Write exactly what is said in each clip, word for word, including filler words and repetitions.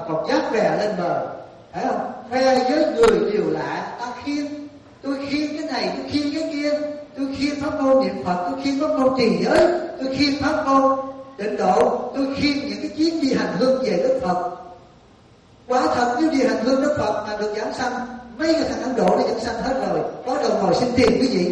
còn dắt bè lên bờ, phải không? Khoe với người điều lạ, ta khiêng, tôi khiêng cái này, tôi khiêng cái kia, tôi khiêng pháp môn niệm Phật, tôi khiêng pháp môn trì giới, tôi khiêng pháp môn tịnh độ, tôi khiêng những cái chuyến đi hành hương về Đức Phật. Quả thật nếu đi hành hương Đức Phật mà được giảng sanh, mấy cái thằng Ấn Độ nó giảng sanh hết rồi, có đầu ngồi xin tiền quý vị.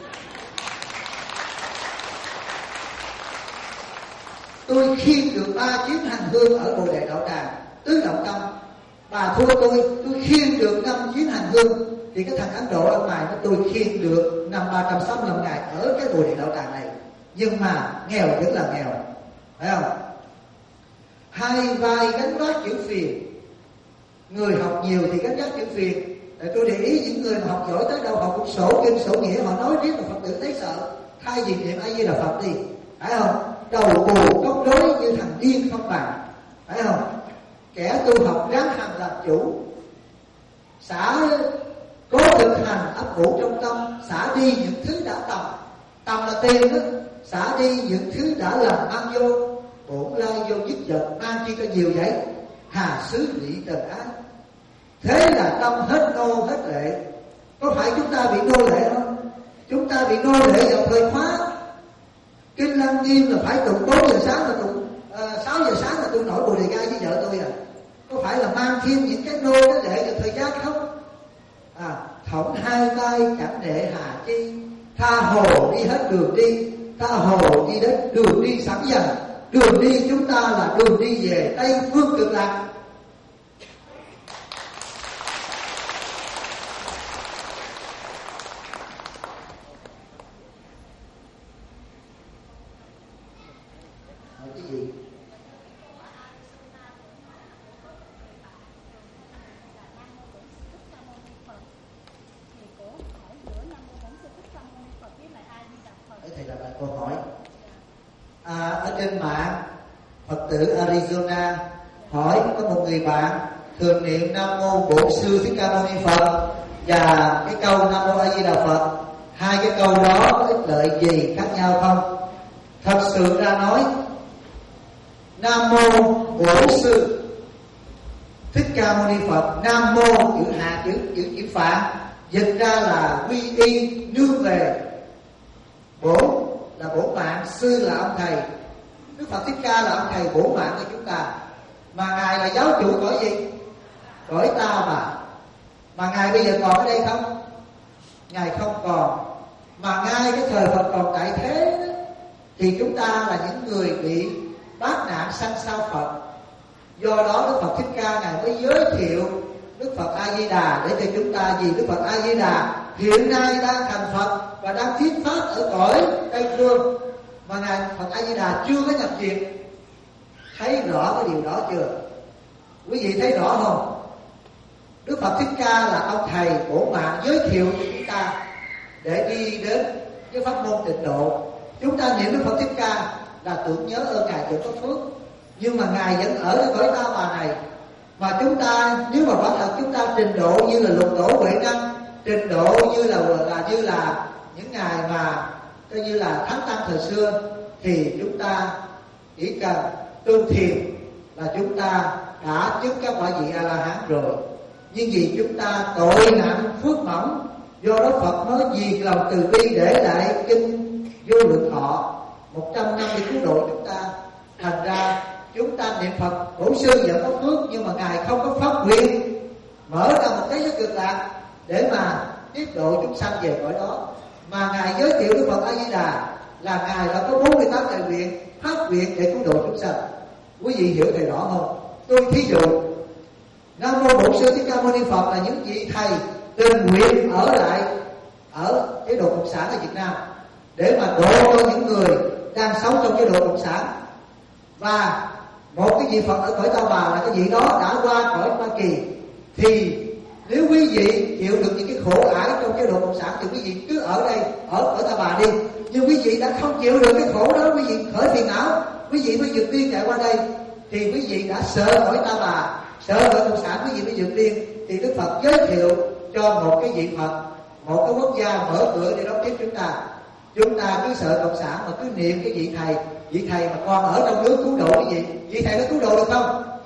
Tôi khiêng được ba chuyến hành hương ở Bồ Đề Đạo Tràng, tứ động tâm. Bà thua tôi, tôi khiêng được năm chuyến hành hương, thì cái thằng Ấn Độ ở ngoài nó tôi khiêng được năm ba trăm sáu mươi lăm ngày ở cái Bồ Đề Đạo Tràng này. Nhưng mà nghèo vẫn là nghèo, phải không? Hai vai gánh vác chữ phiền. Người học nhiều thì gánh vác chữ phiền. Để tôi để ý những người mà học giỏi tới đâu học cũng sổ kinh sổ nghĩa, họ nói riết là Phật tử thấy sợ. Thay vì niệm A Di Đà Phật đi, phải không? Đầu bù cốc đối như thằng điên không bằng, phải không? Kẻ tu học ráng hành làm chủ, xả cố thực hành ấp ủ trong tâm, xả đi những thứ đã tầm, tầm là tiền đó, xả đi những thứ đã làm mang vô, bổn lai vô dứt vật, mang chi cho nhiều vậy, hà xứ lỵ trần ái. Thế là tâm hết nô hết lệ. Có phải chúng ta bị nô lệ không? Chúng ta bị nô lệ vào thời khóa Kinh Lăng Nghiêm là phải tụng bốn giờ sáng là tụng uh, sáu giờ sáng là tôi nổi Bồ Đề Gai với vợ tôi à. Có phải là mang thêm những cái nô đó để vào thời gian không? À, thõng hai tay chẳng để hà chi, tha hồ đi hết đường đi, tha hồ đi đến đường đi sẵn dần. Đường đi chúng ta là đường đi về Tây Phương Cực Lạc. Câu hỏi à, ở trên mạng Phật tử Arizona hỏi có một người bạn thường niệm Nam Mô Bổn Sư Thích Ca Mâu Ni Phật và cái câu Nam Mô A Di Đà Phật, hai cái câu đó có ích lợi gì khác nhau không? Thật sự ra nói, Nam Mô Bổn Sư Thích Ca Mâu Ni Phật, Nam Mô chữ hạ chữ chữ chữ Phạn dịch ra là quy y nương về. Bổn là bổn mạng, sư là ông thầy. Đức Phật Thích Ca là ông thầy bổn mạng của chúng ta. Mà Ngài là giáo chủ cõi gì? Cõi ta mà. Mà Ngài bây giờ còn ở đây không? Ngài không còn. Mà ngay cái thời Phật còn tại thế đó, thì chúng ta là những người bị bát nạn sanh sao Phật. Do đó Đức Phật Thích Ca Ngài mới giới thiệu Đức Phật A Di Đà để cho chúng ta, vì Đức Phật A Di Đà hiện nay đang thành Phật và đang thuyết pháp ở cõi Tây Phương, mà Ngài Phật A Di Đà chưa có nhập diệt. Thấy rõ cái điều đó chưa? Quý vị thấy rõ không? Đức Phật Thích Ca là ông thầy bổn mạng giới thiệu cho chúng ta để đi đến cái pháp môn tịnh độ. Chúng ta niệm Đức Phật Thích Ca là tưởng nhớ ơn Ngài chưa có phước, nhưng mà Ngài vẫn ở cái cõi ta bà này. Mà chúng ta nếu mà quả thật chúng ta trình độ như là Lục Tổ Huệ Năng, trình độ như là là như là những ngài mà coi như là thánh tăng thời xưa, thì chúng ta chỉ cần tu thiền là chúng ta đã chứng các quả vị A La Hán rồi. Nhưng vì chúng ta tội nặng phước mỏng, do đó Phật nói vì lòng từ bi để lại kinh Vô Lượng Thọ một trăm năm để cứu độ chúng ta. Thành ra chúng ta niệm Phật Bổn Sư vẫn có phước, nhưng mà Ngài không có pháp quyền mở ra một thế giới cực lạc để mà tiếp độ chúng sanh về cõi đó. Mà Ngài giới thiệu Đức Phật A Di Đà là Ngài đã có bốn mươi tám đại nguyện, pháp nguyện để cứu độ chúng sanh. Quý vị hiểu thầy rõ không? Tôi thí dụ Nam Mô Bổn Sư Thích Ca Mâu Ni Phật là những vị thầy tình nguyện ở lại ở chế độ cộng sản ở Việt Nam để mà độ cho những người đang sống trong chế độ cộng sản. Và một cái vị Phật ở cõi Ta Bà là cái vị đó đã qua cõi Hoa Kỳ, thì nếu quý vị chịu được những cái khổ ải trong chế độ cộng sản thì quý vị cứ ở đây, ở ở Ta Bà đi. Nhưng quý vị đã không chịu được cái khổ đó, quý vị khởi phiền não, quý vị mới vượt biên chạy qua đây, thì quý vị đã sợ cõi Ta Bà, sợ cõi cộng sản, quý vị mới vượt biên. Thì Đức Phật giới thiệu cho một cái vị Phật, một cái quốc gia mở cửa để đón tiếp chúng ta. Chúng ta cứ sợ cộng sản mà cứ niệm cái vị thầy, vị thầy mà con ở trong nước cứu độ cái gì, vị thầy nó cứu độ được không?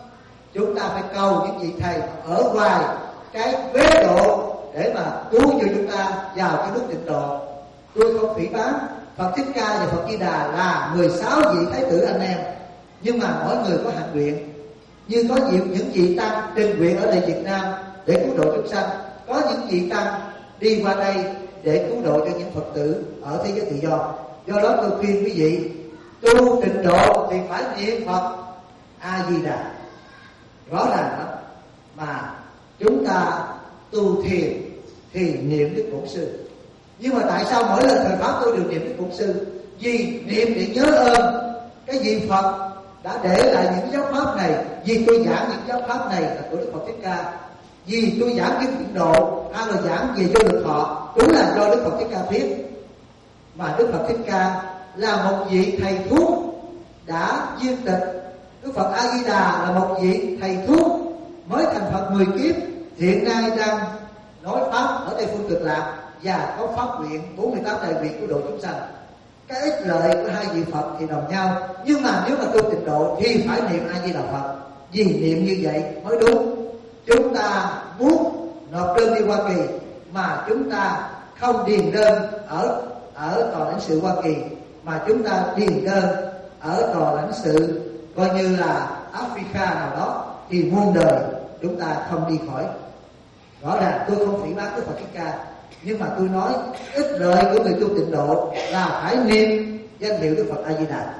chúng ta phải cầu những vị thầy ở ngoài cái vế độ để mà cứu cho chúng ta vào cái nước tịnh độ. Tôi không phỉ báng Phật Thích Ca và Phật Di Đà là mười sáu vị thái tử anh em, nhưng mà mỗi người có hạnh nguyện. Như có những những vị tăng trình nguyện ở đây Việt Nam để cứu độ chúng sanh, có những vị tăng đi qua đây để cứu độ cho những Phật tử ở thế giới tự do. Do đó tôi khuyên quý vị tu tịnh độ thì phải niệm Phật A Di Đà. Rõ ràng đó, mà chúng ta tu thiền thì niệm Đức Bổn Sư. Nhưng mà tại sao mỗi lần thời pháp tôi đều niệm Đức Bổn Sư? Vì niệm để nhớ ơn cái vị Phật đã để lại những giáo pháp này. Vì tôi giảng những giáo pháp này là của Đức Phật Thích Ca, vì tôi giảng cái tịnh độ hay là giảng về vô lượng thọ cũng là do Đức Phật Thích Ca viết. Mà Đức Phật Thích Ca là một vị thầy thuốc đã viên tịch. Đức Phật A Di Đà là một vị thầy thuốc mới thành Phật mười kiếp, hiện nay đang nói pháp ở Tây Phương Cực Lạc và có pháp nguyện bốn mươi tám đại nguyện của độ chúng sanh. Cái ích lợi của hai vị Phật thì đồng nhau, nhưng mà nếu mà tu tịnh độ thì phải niệm A Di Đà Phật, vì niệm như vậy mới đúng. Chúng ta muốn nộp đơn đi Hoa Kỳ mà chúng ta không điền đơn ở ở tòa lãnh sự Hoa Kỳ, mà chúng ta điền đơn ở tòa lãnh sự coi như là Africa nào đó, thì muôn đời chúng ta không đi khỏi. Rõ ràng tôi không phỉ báng Đức Phật Thích Ca, nhưng mà tôi nói ích lợi của người tu tịnh độ là phải niệm danh hiệu Đức Phật A Di Đà.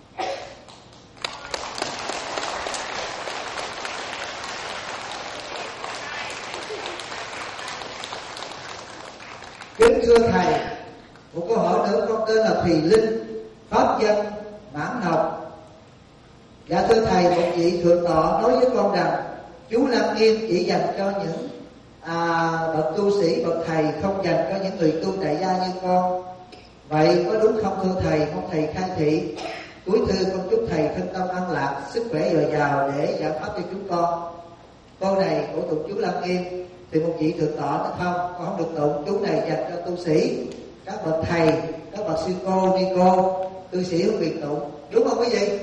Kính thưa thầy, một câu hỏi nữa, con tên là Thùy Linh, pháp danh Mãn Ngọc. Dạ thưa thầy, một vị thượng tọa nói với con rằng chú Lăng Nghiêm chỉ dành cho những à, bậc tu sĩ, bậc thầy, không dành cho những người tu tại gia như con. Vậy có đúng không thưa thầy? Mong thầy khai thị. Cuối thư con chúc thầy thân tâm an lạc, sức khỏe dồi dào để giảng pháp cho chúng con. Câu này của tụng chú Lăng Nghiêm thì một vị thượng tọa nói không, con không được tụng chú này dành cho tu sĩ, các bậc thầy, các bậc sư cô, ni cô, tu sĩ không quyền tụng, đúng không quý vị?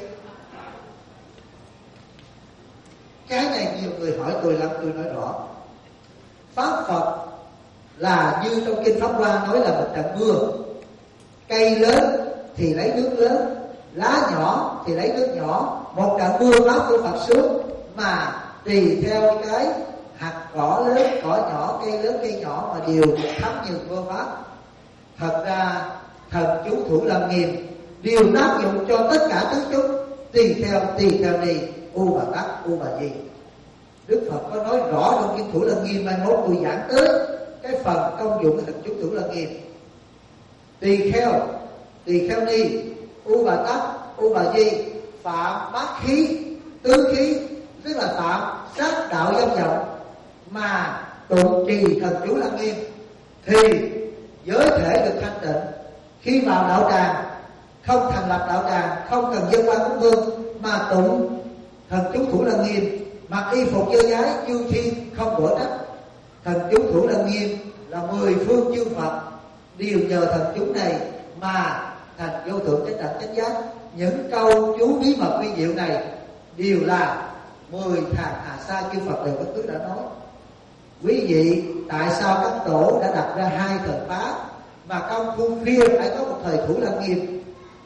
Cái này nhiều người hỏi tôi lắm, tôi nói rõ. Pháp Phật là như trong kinh Pháp Hoa nói là một trận mưa. Cây lớn thì lấy nước lớn, lá nhỏ thì lấy nước nhỏ. Một trận mưa bão của Phật xuống, mà tùy theo cái hạt cỏ lớn, cỏ nhỏ, cây lớn, cây nhỏ mà đều thấm nhường vô Pháp. Thật ra thần chú Thủ Lăng Nghiêm đều tác dụng cho tất cả tứ chúng, tùy theo tùy theo đi U Bà Tát, U Bà Di. Đức Phật có nói rõ trong kinh Thủ Lăng Nghiêm, mai mốt tôi giảng tới cái phần công dụng của thần chú Thủ Lăng Nghiêm. Tùy theo tùy theo ni U Bà Tát, U Bà Di phạm bát khí, tứ khí, tức là phạm sát đạo dâm vọng mà tụng trì thần chú Lăng Nghiêm thì giới thể được thanh tịnh. Khi vào đạo tràng không thành lập đạo tràng, không cần dân quan cúng hương mà tụng thần chú Thủ Lăng Nghiêm, mặc y phục dơ dái, chư thiên không đổ trách. Thần chú Thủ Lăng Nghiêm là mười phương chư Phật đều nhờ thần chú này mà thành vô thượng chánh đẳng chánh giác. Những câu chú bí mật vi diệu này đều là mười hàng hà sa chư Phật đều bất cứ đã nói. Quý vị, tại sao các tổ đã đặt ra hai thời pháp mà công phu khuya phải có một thời Thủ Lăng Nghiêm?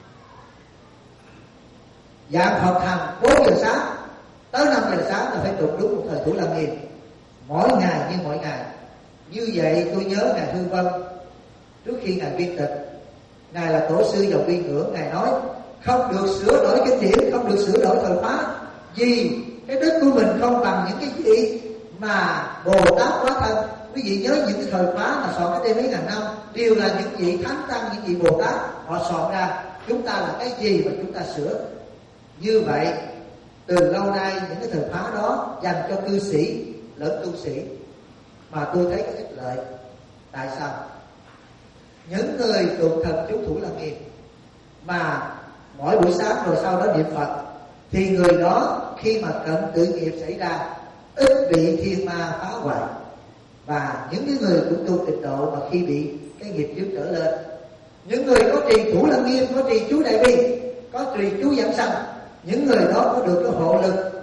Dạng Phật hành bốn giờ sáng tới năm giờ sáng là phải tụng đúng một thời Thủ Lăng Nghiêm, mỗi ngày như mỗi ngày. Như vậy tôi nhớ ngài Hư Vân trước khi ngài viên tịch, ngài là tổ sư dòng viên ngưỡng, ngài nói không được sửa đổi kinh điển, không được sửa đổi thời pháp, vì cái đức của mình không bằng những cái gì mà Bồ Tát hóa thân. Quý vị nhớ những cái thời phá mà soạn cái đây mấy ngàn năm đều là những vị thánh tăng, những vị Bồ Tát họ soạn ra. Chúng ta là cái gì mà chúng ta sửa? Như vậy từ lâu nay những cái thời phá đó dành cho cư sĩ lẫn tu sĩ, mà tôi thấy có ích lợi. Tại sao? Những người tụng thần chú Thủ Lăng Nghiêm mà mỗi buổi sáng rồi sau đó niệm Phật thì người đó khi mà cận tử nghiệp xảy ra ít bị thiên ma phá hoại. Và những cái người cũng tu tịnh độ mà khi bị cái nghiệp dữ trở lên, những người có trì Thủ Lăng Nghiêm, có trì chú Đại Bi, có trì chú Giảng Sanh, những người đó có được cái hộ lực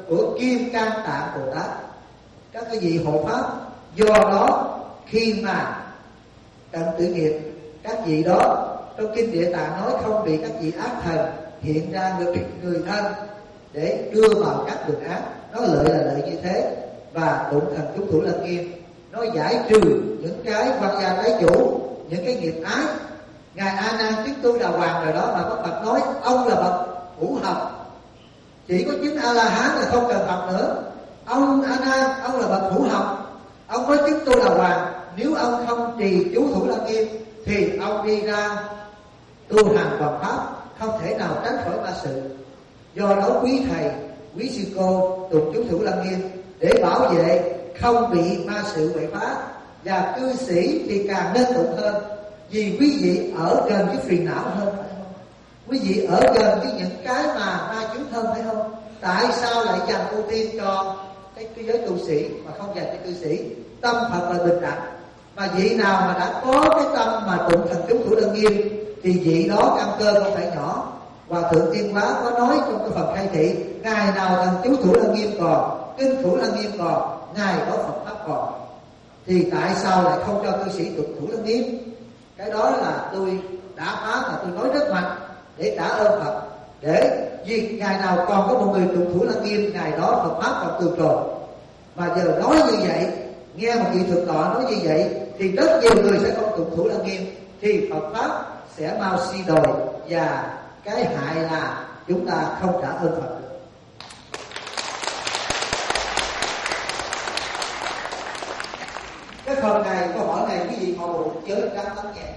của Kim Cang Tạng Bồ Tát, các cái vị hộ pháp. Do đó khi mà cận tử nghiệp, các vị đó trong kinh Địa Tạng nói không bị các vị ác thần hiện ra người người thân để đưa vào các đường ác. Nó lợi là lợi như thế. Và Tụng Thần Chú Thủ Lăng Nghiêm nó giải trừ những cái quan gia trái chủ, những cái nghiệp ái. Ngài A Nan chứng tu đà hoàng rồi đó mà Pháp Phật nói ông là bậc hữu học, chỉ có chứng A La Hán là không cần học nữa. Ông A Nan, ông là bậc hữu học, ông nói chứng tu đà hoàng. Nếu ông không trì chú Thủ Lăng Nghiêm thì ông đi ra tu hành bằng pháp, không thể nào tránh khỏi ma sự. Do đó quý thầy, quý sư cô tụng chú Thủ Lăng Nghiêm để bảo vệ không bị ma sự quậy phá. Và cư sĩ thì càng nên tụng hơn, vì quý vị ở gần với phiền não hơn, phải không? Quý vị ở gần với những cái mà ma chướng hơn, phải không? Tại sao lại dành ưu tiên cho cái, cái giới tu sĩ mà không dành cho cư sĩ? Tâm Phật là bình đẳng, mà vị nào mà đã có cái tâm mà tụng thần chú Thủ Lăng Nghiêm thì vị đó căn cơ không phải nhỏ. Hòa Thượng Tiên Hóa có nói trong cái phần khai thị, ngày nào thần chú Thủ Lăng Nghiêm còn, kinh Thủ Lăng Nghiêm còn, ngày đó Phật pháp còn. Thì tại sao lại không cho cư sĩ tụng Thủ Lăng Nghiêm? Cái đó là tôi đã phá mà tôi nói rất mạnh để trả ơn Phật. Để vì ngày nào còn có một người tụng Thủ Lăng Nghiêm, ngày đó Phật pháp còn từ trồ. Mà giờ nói như vậy, nghe một vị thượng tọa nói như vậy thì rất nhiều người sẽ không tụng Thủ Lăng Nghiêm, thì Phật pháp sẽ mau suy đồi. Và cái hại là chúng ta không trả ơn Phật được. Cái phần này, câu hỏi này quý vị họ bộ giới đáng lắng nghe.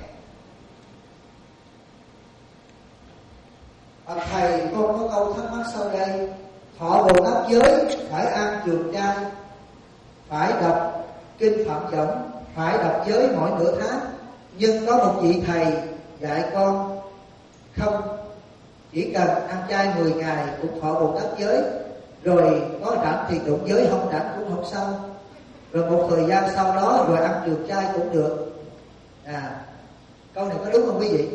À, thầy con có câu thắc mắc sau đây. Thọ Bồ Tát giới phải ăn trường chay, phải đọc kinh Phạm Võng, phải đọc giới mỗi nửa tháng. Nhưng có một vị thầy dạy con không, chỉ cần ăn chay mười ngày cũng thọ Bồ Tát giới, rồi có rảnh thì tụng giới, không rảnh cũng không sao. Rồi một thời gian sau đó rồi ăn trường chay cũng được. À, câu này có đúng không quý vị?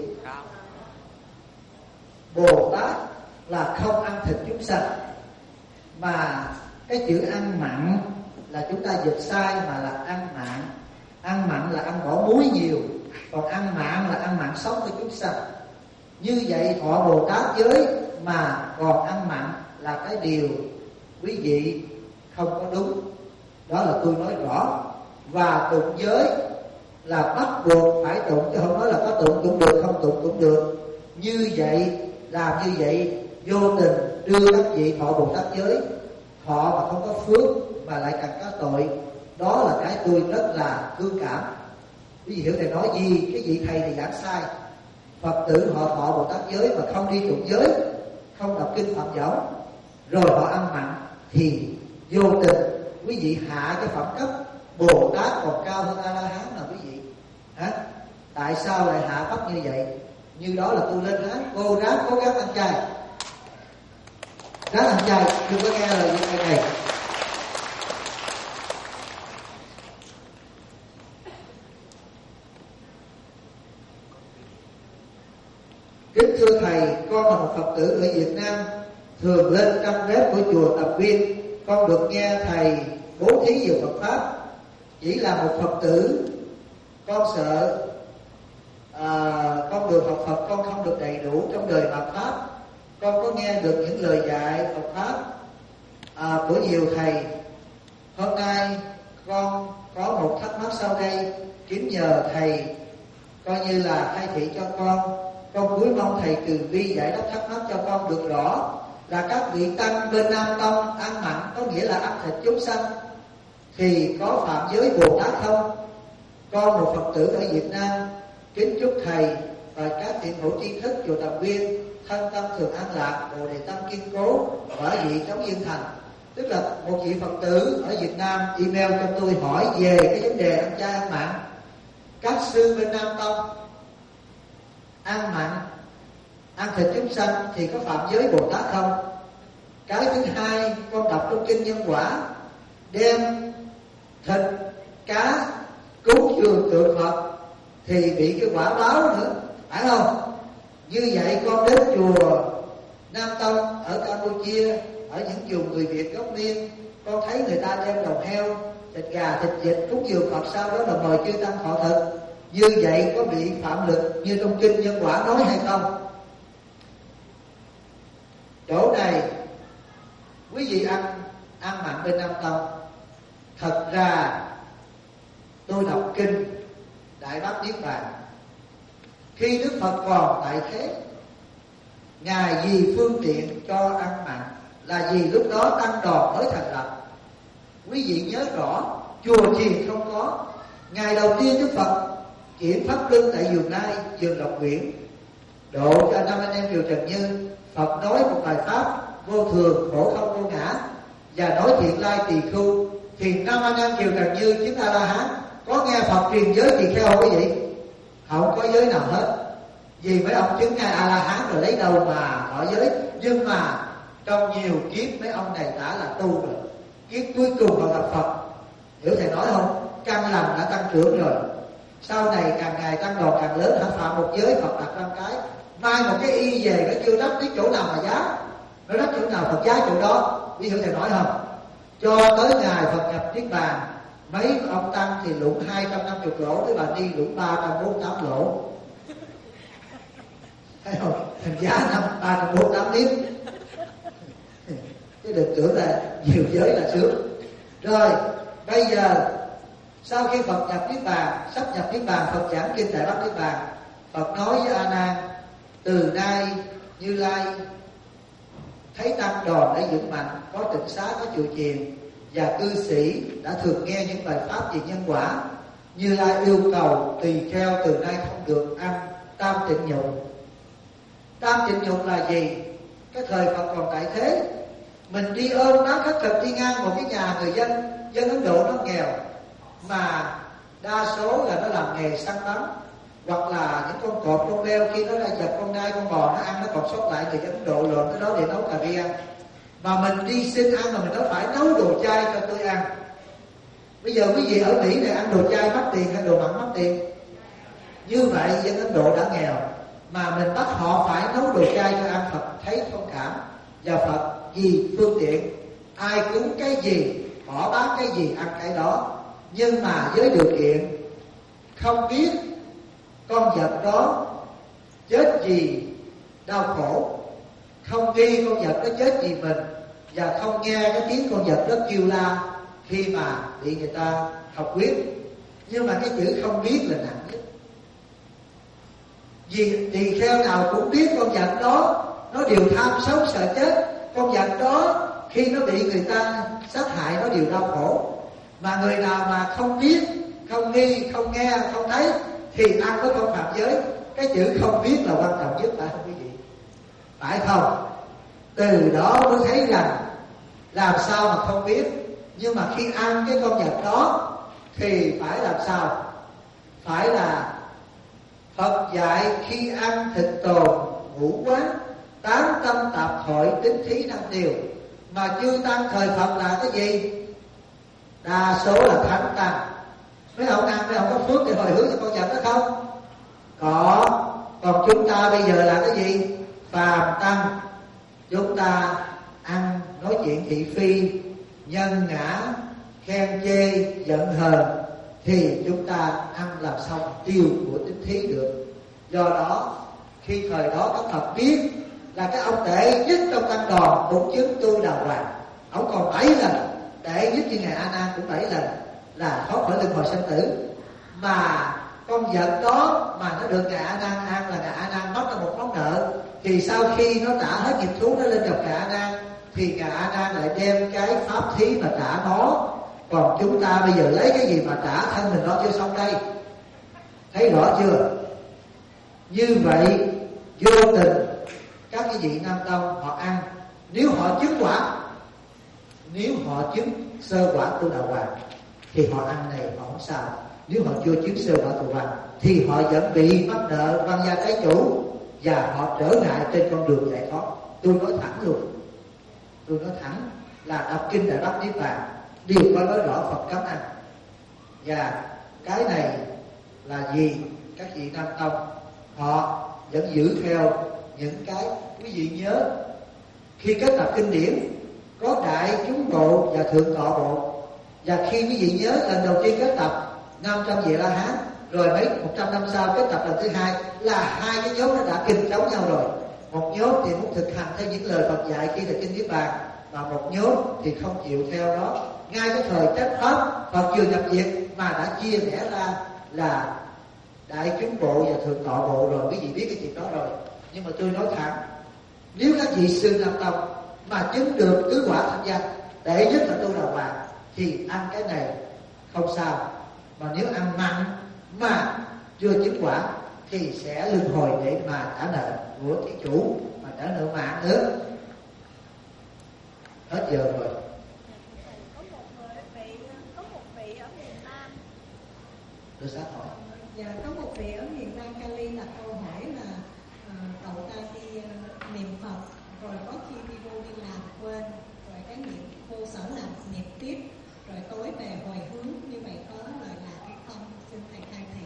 Bồ Tát là không ăn thịt chúng sanh, mà cái chữ ăn mặn là chúng ta dịch sai, mà là ăn mặn. Ăn mặn là ăn bỏ muối nhiều, còn ăn mặn là ăn mặn sống với chúng sanh. Như vậy thọ Bồ Tát giới mà còn ăn mặn là cái điều quý vị không có đúng. Đó là tôi nói rõ. Và tụng giới là bắt buộc phải tụng, chứ không nói là có tụng cũng được, không tụng cũng được. Như vậy, làm như vậy vô tình đưa các vị thọ Bồ Tát giới, thọ mà không có phước mà lại càng có tội. Đó là cái tôi rất là thương cảm. Quý vị hiểu thầy nói gì? Cái vị thầy thì giảng sai. Phật tử họ thọ Bồ Tát giới mà không đi tụng giới, không đọc kinh Phạm Võng, rồi họ ăn mặn, thì vô tình quý vị hạ cái phẩm cấp Bồ Tát còn cao hơn A La Hán nào quý vị? Hả? Tại sao lại hạ pháp như vậy? Như đó là tôi lên Hán, cô ráng cố gắng ăn chay, ráng ăn chay, đừng có nghe lời những cái này. Kính thưa thầy, con là một Phật tử ở Việt Nam, thường lên trang web của chùa Tập Viên. Con được nghe thầy bố thí về Phật pháp. Chỉ là một Phật tử, con sợ à, con đường học Phật con không được đầy đủ trong đời mạt pháp. Con có nghe được những lời dạy Phật pháp à, của nhiều thầy. Hôm nay con có một thắc mắc sau đây, kính nhờ thầy coi như là khai thị cho con. Con cúi mong thầy từ bi giải đáp thắc mắc cho con được rõ là các vị tăng bên Nam Tông ăn mặn có nghĩa là ăn thịt chúng sanh, thì có phạm giới Bồ Tát không? Con một Phật tử ở Việt Nam, kính chúc thầy và các thiện hữu tri thức chùa Tập Viên thân tâm thường an lạc, bồ đề tâm kiên cố, quả vị chống yên thành. Tức là một vị Phật tử ở Việt Nam email cho tôi hỏi về cái vấn đề ăn chay ăn mặn. Các sư bên Nam Tông ăn mặn, ăn thịt chúng sanh thì có phạm giới Bồ Tát không? Cái thứ hai, con đọc trong kinh Nhân Quả, đem thịt cá cúng dường tượng Phật thì bị cái quả báo nữa, phải không? Như vậy con đến chùa Nam Tông ở Campuchia ở những vùng người Việt gốc Miên, con thấy người ta đem đầu heo, thịt gà, thịt vịt cúng dường Phật, sau đó là mời chư tăng thọ thực. Như vậy có bị phạm lực như trong kinh Nhân Quả nói hay không? Chỗ này quý vị ăn ăn mặn bên Nam Tông. Thật ra tôi đọc kinh Đại Bát Niết Bàn, khi Đức Phật còn tại thế, Ngài vì phương tiện cho ăn mặn là vì lúc đó tăng đoàn mới thành lập. Quý vị nhớ rõ, chùa chiền không có. Ngày đầu tiên Đức Phật chuyển pháp luân tại vườn Nai, vườn Lộc Nguyễn, độ cho năm anh em Kiều Trần Như. Phật nói một bài pháp vô thường, khổ không vô ngã, và nói thiện lai tỳ khưu. Thì năm anh em Kiều Trần Như chứng A La Hán có nghe Phật truyền giới tỳ kheo không quý vị? Không có giới nào hết. Vì mấy ông chứng ngay A La Hán rồi lấy đâu mà thọ giới. Nhưng mà trong nhiều kiếp mấy ông này đã là tu rồi, kiếp cuối cùng họ gặp Phật. Hiểu thầy nói không? Căn lành đã tăng trưởng rồi, sau này càng ngày tăng đoàn càng lớn, hả phạm một giới Phật đặt năm cái. Mai một cái y về nó chưa đắp đến chỗ nào mà giá, nó đắp chỗ nào Phật giá chỗ đó. Ví dụ thầy nói không? Cho tới ngày Phật nhập Niết Bàn, mấy ông tăng thì lụng hai trăm năm mươi lỗ, với bà Ni lụng ba trăm bốn mươi tám lỗ. Thấy không? Thành giá năm ba trăm bốn mươi tám liếp. Chứ đừng tưởng là nhiều giới là sướng. Rồi bây giờ sau khi Phật nhập Niết Bàn, sắp nhập Niết Bàn, Phật giảng kinh Đại Bát Niết Bàn. Phật nói với A Nan: từ nay Như Lai thấy tăng đoàn đã vững mạnh, có tịnh xá, có chùa chiền, và cư sĩ đã thường nghe những bài pháp về nhân quả. Như Lai yêu cầu tỳ kheo từ nay không được ăn tam tịnh nhục. Tam tịnh nhục là gì? Cái thời Phật còn tại thế, mình đi ôm nó khất thực đi ngang một cái nhà người dân, dân Ấn Độ nó nghèo, mà đa số là nó làm nghề săn bắn, hoặc là những con cọp, con leo khi nó ra giật con nai, con bò nó ăn, nó còn sót lại, người dân Ấn Độ lượm cái đó để nấu cà ri ăn. Mà mình đi xin ăn mà mình nói phải nấu đồ chay cho tôi ăn. Bây giờ quý vị ở Mỹ này ăn đồ chay mắc tiền hay đồ mặn mắc tiền? Như vậy dân Ấn Độ đã nghèo, mà mình bắt họ phải nấu đồ chay cho ăn. Phật thấy thông cảm, và Phật vì phương tiện, ai cúng cái gì họ bán cái gì ăn cái đó. Nhưng mà với điều kiện không biết con vật đó chết gì đau khổ, không nghi con vật đó chết vì mình, và không nghe cái tiếng con vật đó kêu la khi mà bị người ta học quyết. Nhưng mà cái chữ không biết là nặng nhất. Vì tỳ kheo nào cũng biết con vật đó nó đều tham sống sợ chết. Con vật đó khi nó bị người ta sát hại nó đều đau khổ. Mà người nào mà không biết, không nghi, không nghe, không thấy thì ăn có không phạm giới. Cái chữ không biết là quan trọng nhất, phải không quý vị? Phải không? Từ đó mới thấy rằng làm sao mà không biết. Nhưng mà khi ăn cái con vật đó thì phải làm sao? Phải là Phật dạy khi ăn thịt tồn ngũ quán, tám tâm tạp hội, tính thí năng điều. Mà chư tăng thời Phật là cái gì? Đa số là thánh tăng. Mấy ông ăn, mấy ông có phước thì hồi hướng cho con vật đó không? Có. Còn chúng ta bây giờ là cái gì? Phàm tăng. Chúng ta ăn, nói chuyện thị phi, nhân ngã, khen chê, giận hờn, thì chúng ta ăn làm sao tiêu của tính thí được. Do đó khi thời đó các Phật biết là cái ông tệ nhất trong tăng đoàn cũng chứng tu đàng hoàng. Ông còn bảy lần, tệ nhất như Ngài A Nan cũng bảy lần là thoát khỏi luân hồi sanh tử. Mà con vật đó mà nó được Ngài A Nan ăn là Ngài A Nan mất là một món nợ. Thì sau khi nó trả hết nghiệp thú nó lên gặp Ngài A Nan, thì Ngài A Nan lại đem cái pháp thí mà trả nó. Còn chúng ta bây giờ lấy cái gì mà trả thân mình đó chưa xong đây? Thấy rõ chưa? Như vậy vô tình các cái vị Nam Tông họ ăn, nếu họ chứng quả, nếu họ chứng sơ quả tu đà hoàng thì họ ăn này họ không sao. Nếu họ chưa chứng sơ quả tu hoàng thì họ vẫn bị mắc nợ văn gia trái chủ, và họ trở ngại trên con đường giải thoát. Tôi nói thẳng luôn, tôi nói thẳng là đọc kinh Đại Bát Niết Bàn đều có nói rõ Phật cấm ăn. Và cái này là gì? Các vị Nam Tông họ vẫn giữ theo những cái. Quý vị nhớ khi kết tập kinh điển có đại chúng bộ và thượng tọa bộ. Và khi quý vị nhớ lần đầu tiên kết tập năm trăm vị La Hán, rồi mấy một trăm năm sau kết tập lần thứ hai, là hai cái nhóm nó đã kinh chống nhau rồi. Một nhóm thì muốn thực hành theo những lời Phật dạy khi là kinh Niết Bàn, và một nhóm thì không chịu theo đó. Ngay cái thời trách pháp Phật chưa nhập diệt mà đã chia rẽ ra là đại chúng bộ và thượng tọa bộ rồi. Quý vị biết cái chuyện đó rồi. Nhưng mà tôi nói thẳng, nếu các vị sư Nam Tông mà chứng được tứ quả thanh danh, để nhất là tu Đà Hoàng, thì ăn cái này không sao. Mà nếu ăn mặn mà chưa chứng quả thì sẽ luân hồi để mà trả nợ của thí chủ, mà trả nợ mạng nữa. Hết giờ rồi. Có một vị, có một vị ở miền Nam. Tôi xác hỏi. Dạ, có một vị ở miền Nam Cali là câu hỏi là uh, cậu ta đi uh, niệm Phật, rồi có khi đi vô đi làm quên, rồi cái niệm vô sở làm niệm tiếp, rồi tối về hồi hướng, như vậy có lời lạc hay không? Xin thầy khai thị.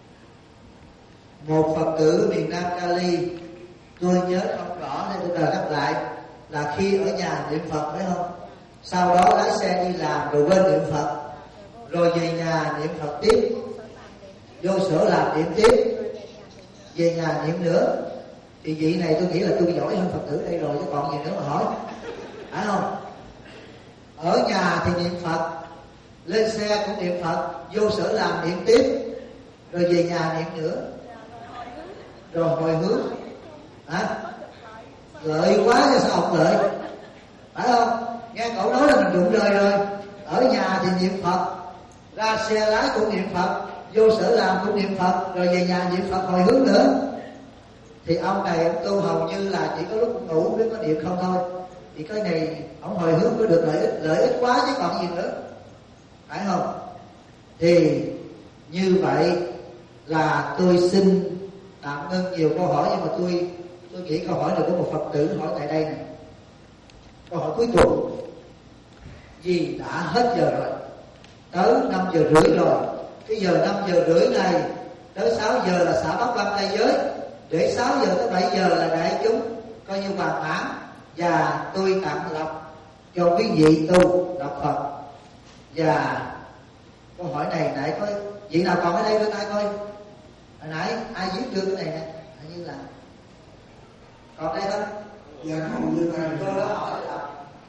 Một Phật tử miền Nam Cali, tôi nhớ không rõ nên tôi đòi đáp lại, là khi ở nhà niệm Phật phải không? Sau đó lái xe đi làm rồi quên niệm Phật, rồi về nhà niệm Phật tiếp, vô sở làm niệm tiếp, về nhà niệm nữa. Thì vị này tôi nghĩ là tôi giỏi hơn Phật tử đây rồi, chứ còn gì nữa mà hỏi, phải không? Ở nhà thì niệm Phật, lên xe cũng niệm Phật, vô sở làm niệm tiếp, rồi về nhà niệm nữa, rồi hồi hướng. Hả? Lợi quá cho sao học lợi, phải không? Nghe cậu nói là mình dụng lời rồi. Ở nhà thì niệm Phật, ra xe lái cũng niệm Phật, vô sở làm cũng niệm Phật, rồi về nhà niệm Phật hồi hướng nữa. Thì ông này ông tu hầu như là chỉ có lúc ngủ mới có niệm không thôi. Thì cái này ông hồi hướng có được lợi ích, lợi ích quá chứ còn gì nữa, phải không? Thì như vậy là tôi xin tạm ngưng nhiều câu hỏi, nhưng mà tôi tôi nghĩ câu hỏi này của một Phật tử hỏi tại đây này. Câu hỏi cuối cùng, vì đã hết giờ rồi, tới năm giờ rưỡi rồi. Cái giờ năm giờ rưỡi này tới sáu giờ là xả Bắc Văn Tây Giới, để sáu giờ tới bảy giờ là đại chúng coi như hoàn mãn. Và tôi tặng lọc cho quý vị tu đọc Phật. Và câu hỏi này nãy có vị nào còn ở đây đưa tay coi. Hồi nãy ai viết đưa cái này nè, hình như là còn đây không? Dạ không đưa tay. Cô đó hỏi là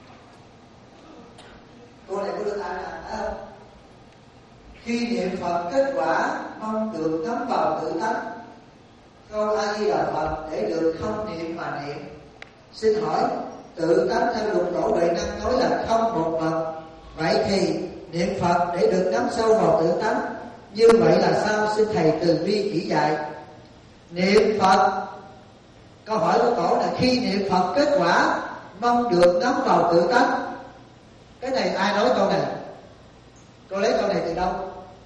cô này có đưa tay là phải không? Khi niệm Phật kết quả mong được ngắm vào tự tánh. Câu A Di Đà Phật để được không niệm mà niệm. Xin hỏi tự tánh theo luật tổ Huệ Năng nói là không một vật. Vậy thì niệm Phật để được ngắm sâu vào tự tánh, như vậy là sao? Xin thầy từ bi chỉ dạy. Niệm Phật, câu hỏi của tổ là khi niệm Phật kết quả mong được ngắm vào tự tánh. Cái này ai nói câu này? Cô lấy câu này từ đâu?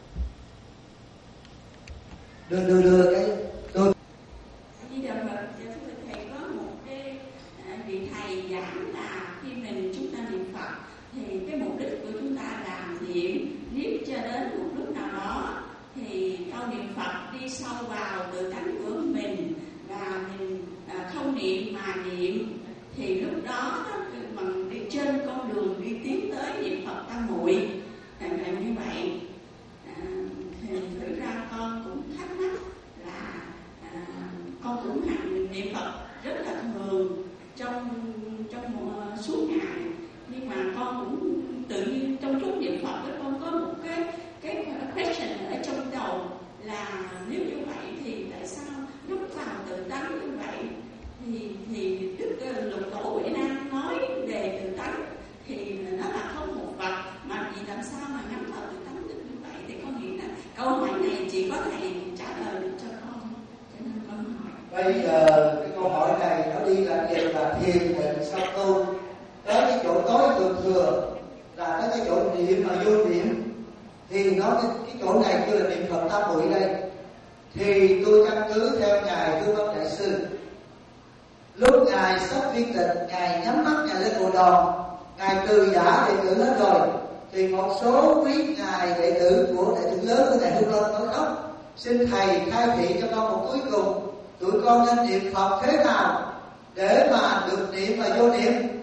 Đưa đưa đưa cái tôi. Di Đà Phật, thưa thầy, có một cái vị thầy giảng là khi mình chúng ta niệm Phật thì cái mục đích của chúng ta là niệm, nếu cho đến một lúc nào đó thì câu niệm Phật đi sâu vào tự tánh của mình và mình à, không niệm mà niệm, thì lúc đó bằng đi trên con đường đi tiến tới niệm Phật tam muội là như vậy. À, thì thực ra con cũng thắc mắc là à, con cũng hành niệm Phật rất là thường trong trong uh, suốt ngày, nhưng mà con cũng tự nhiên trong lúc niệm Phật đó con có một cái cái question ở trong đầu là nếu như vậy thì tại sao lúc vào tự tánh như vậy thì thì Đức Lục Tổ Huệ Năng nói về tự tánh thì nó là không một vật, mà vì làm sao mà ngắm vào tự tánh được như vậy? Thì con nghĩ là câu hỏi này chỉ có thầy trả lời được cho con, cho nên con hỏi. Bây giờ cái câu hỏi này nó đi là gì? Là thiền định sau tu, tới cái chỗ tối thường thường là tới cái chỗ niệm mà vô niệm, thì nó cái, cái chỗ này kêu là niệm Phật tam muội đây. Thì tôi căn cứ theo ngài Tư Văn Đại Sư, lúc ngài sắp viên tịch, ngài nhắm mắt ngài lên bồ đòn, ngài từ giả đệ tử hết rồi, thì một số quý ngài đệ tử của đệ tử lớn của ngài Hương Vân nói khóc, xin thầy khai thị cho con một cuối cùng, tụi con nên niệm Phật thế nào để mà được niệm và vô niệm.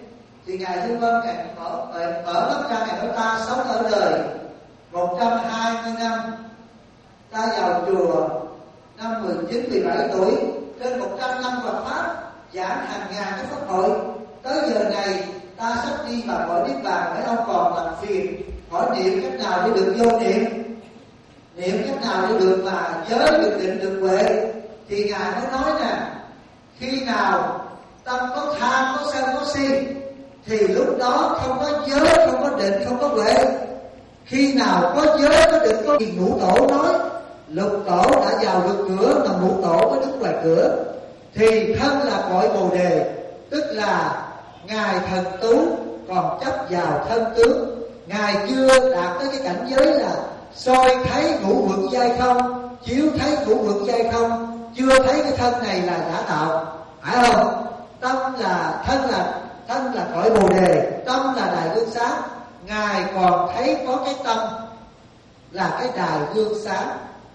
thì Ngài Thanh Vân Ngài mở mở mắt ra, Ngài nói ta sống ở đời một trăm hai mươi năm, ta vào chùa năm mười chín mười bảy tuổi, trên một trăm năm Phật pháp, giảng hàng ngàn cái pháp hội, tới giờ này ta sắp đi vào cõi niết bàn, mấy ông còn làm phiền hỏi niệm cách nào để được vô niệm, niệm cách nào để được mà giới được định được huệ. Thì Ngài mới nói nè, khi nào tâm có tham có sân có si thì lúc đó không có giới, không có định, không có huệ. Khi nào có giới có định có, thì ngũ tổ nói lục tổ đã vào được cửa mà ngũ tổ mới đứng ngoài cửa, thì thân là cõi bồ đề, tức là Ngài thần tú còn chấp vào thân tướng. Ngài chưa đạt tới cái cảnh giới là soi thấy ngũ uẩn giai không, chiếu thấy ngũ uẩn giai không, chưa thấy cái thân này là giả tạo, phải không? Tâm là thân là thân là cõi bồ đề, tâm là đài gương sáng. Ngài còn thấy có cái tâm là cái đài gương sáng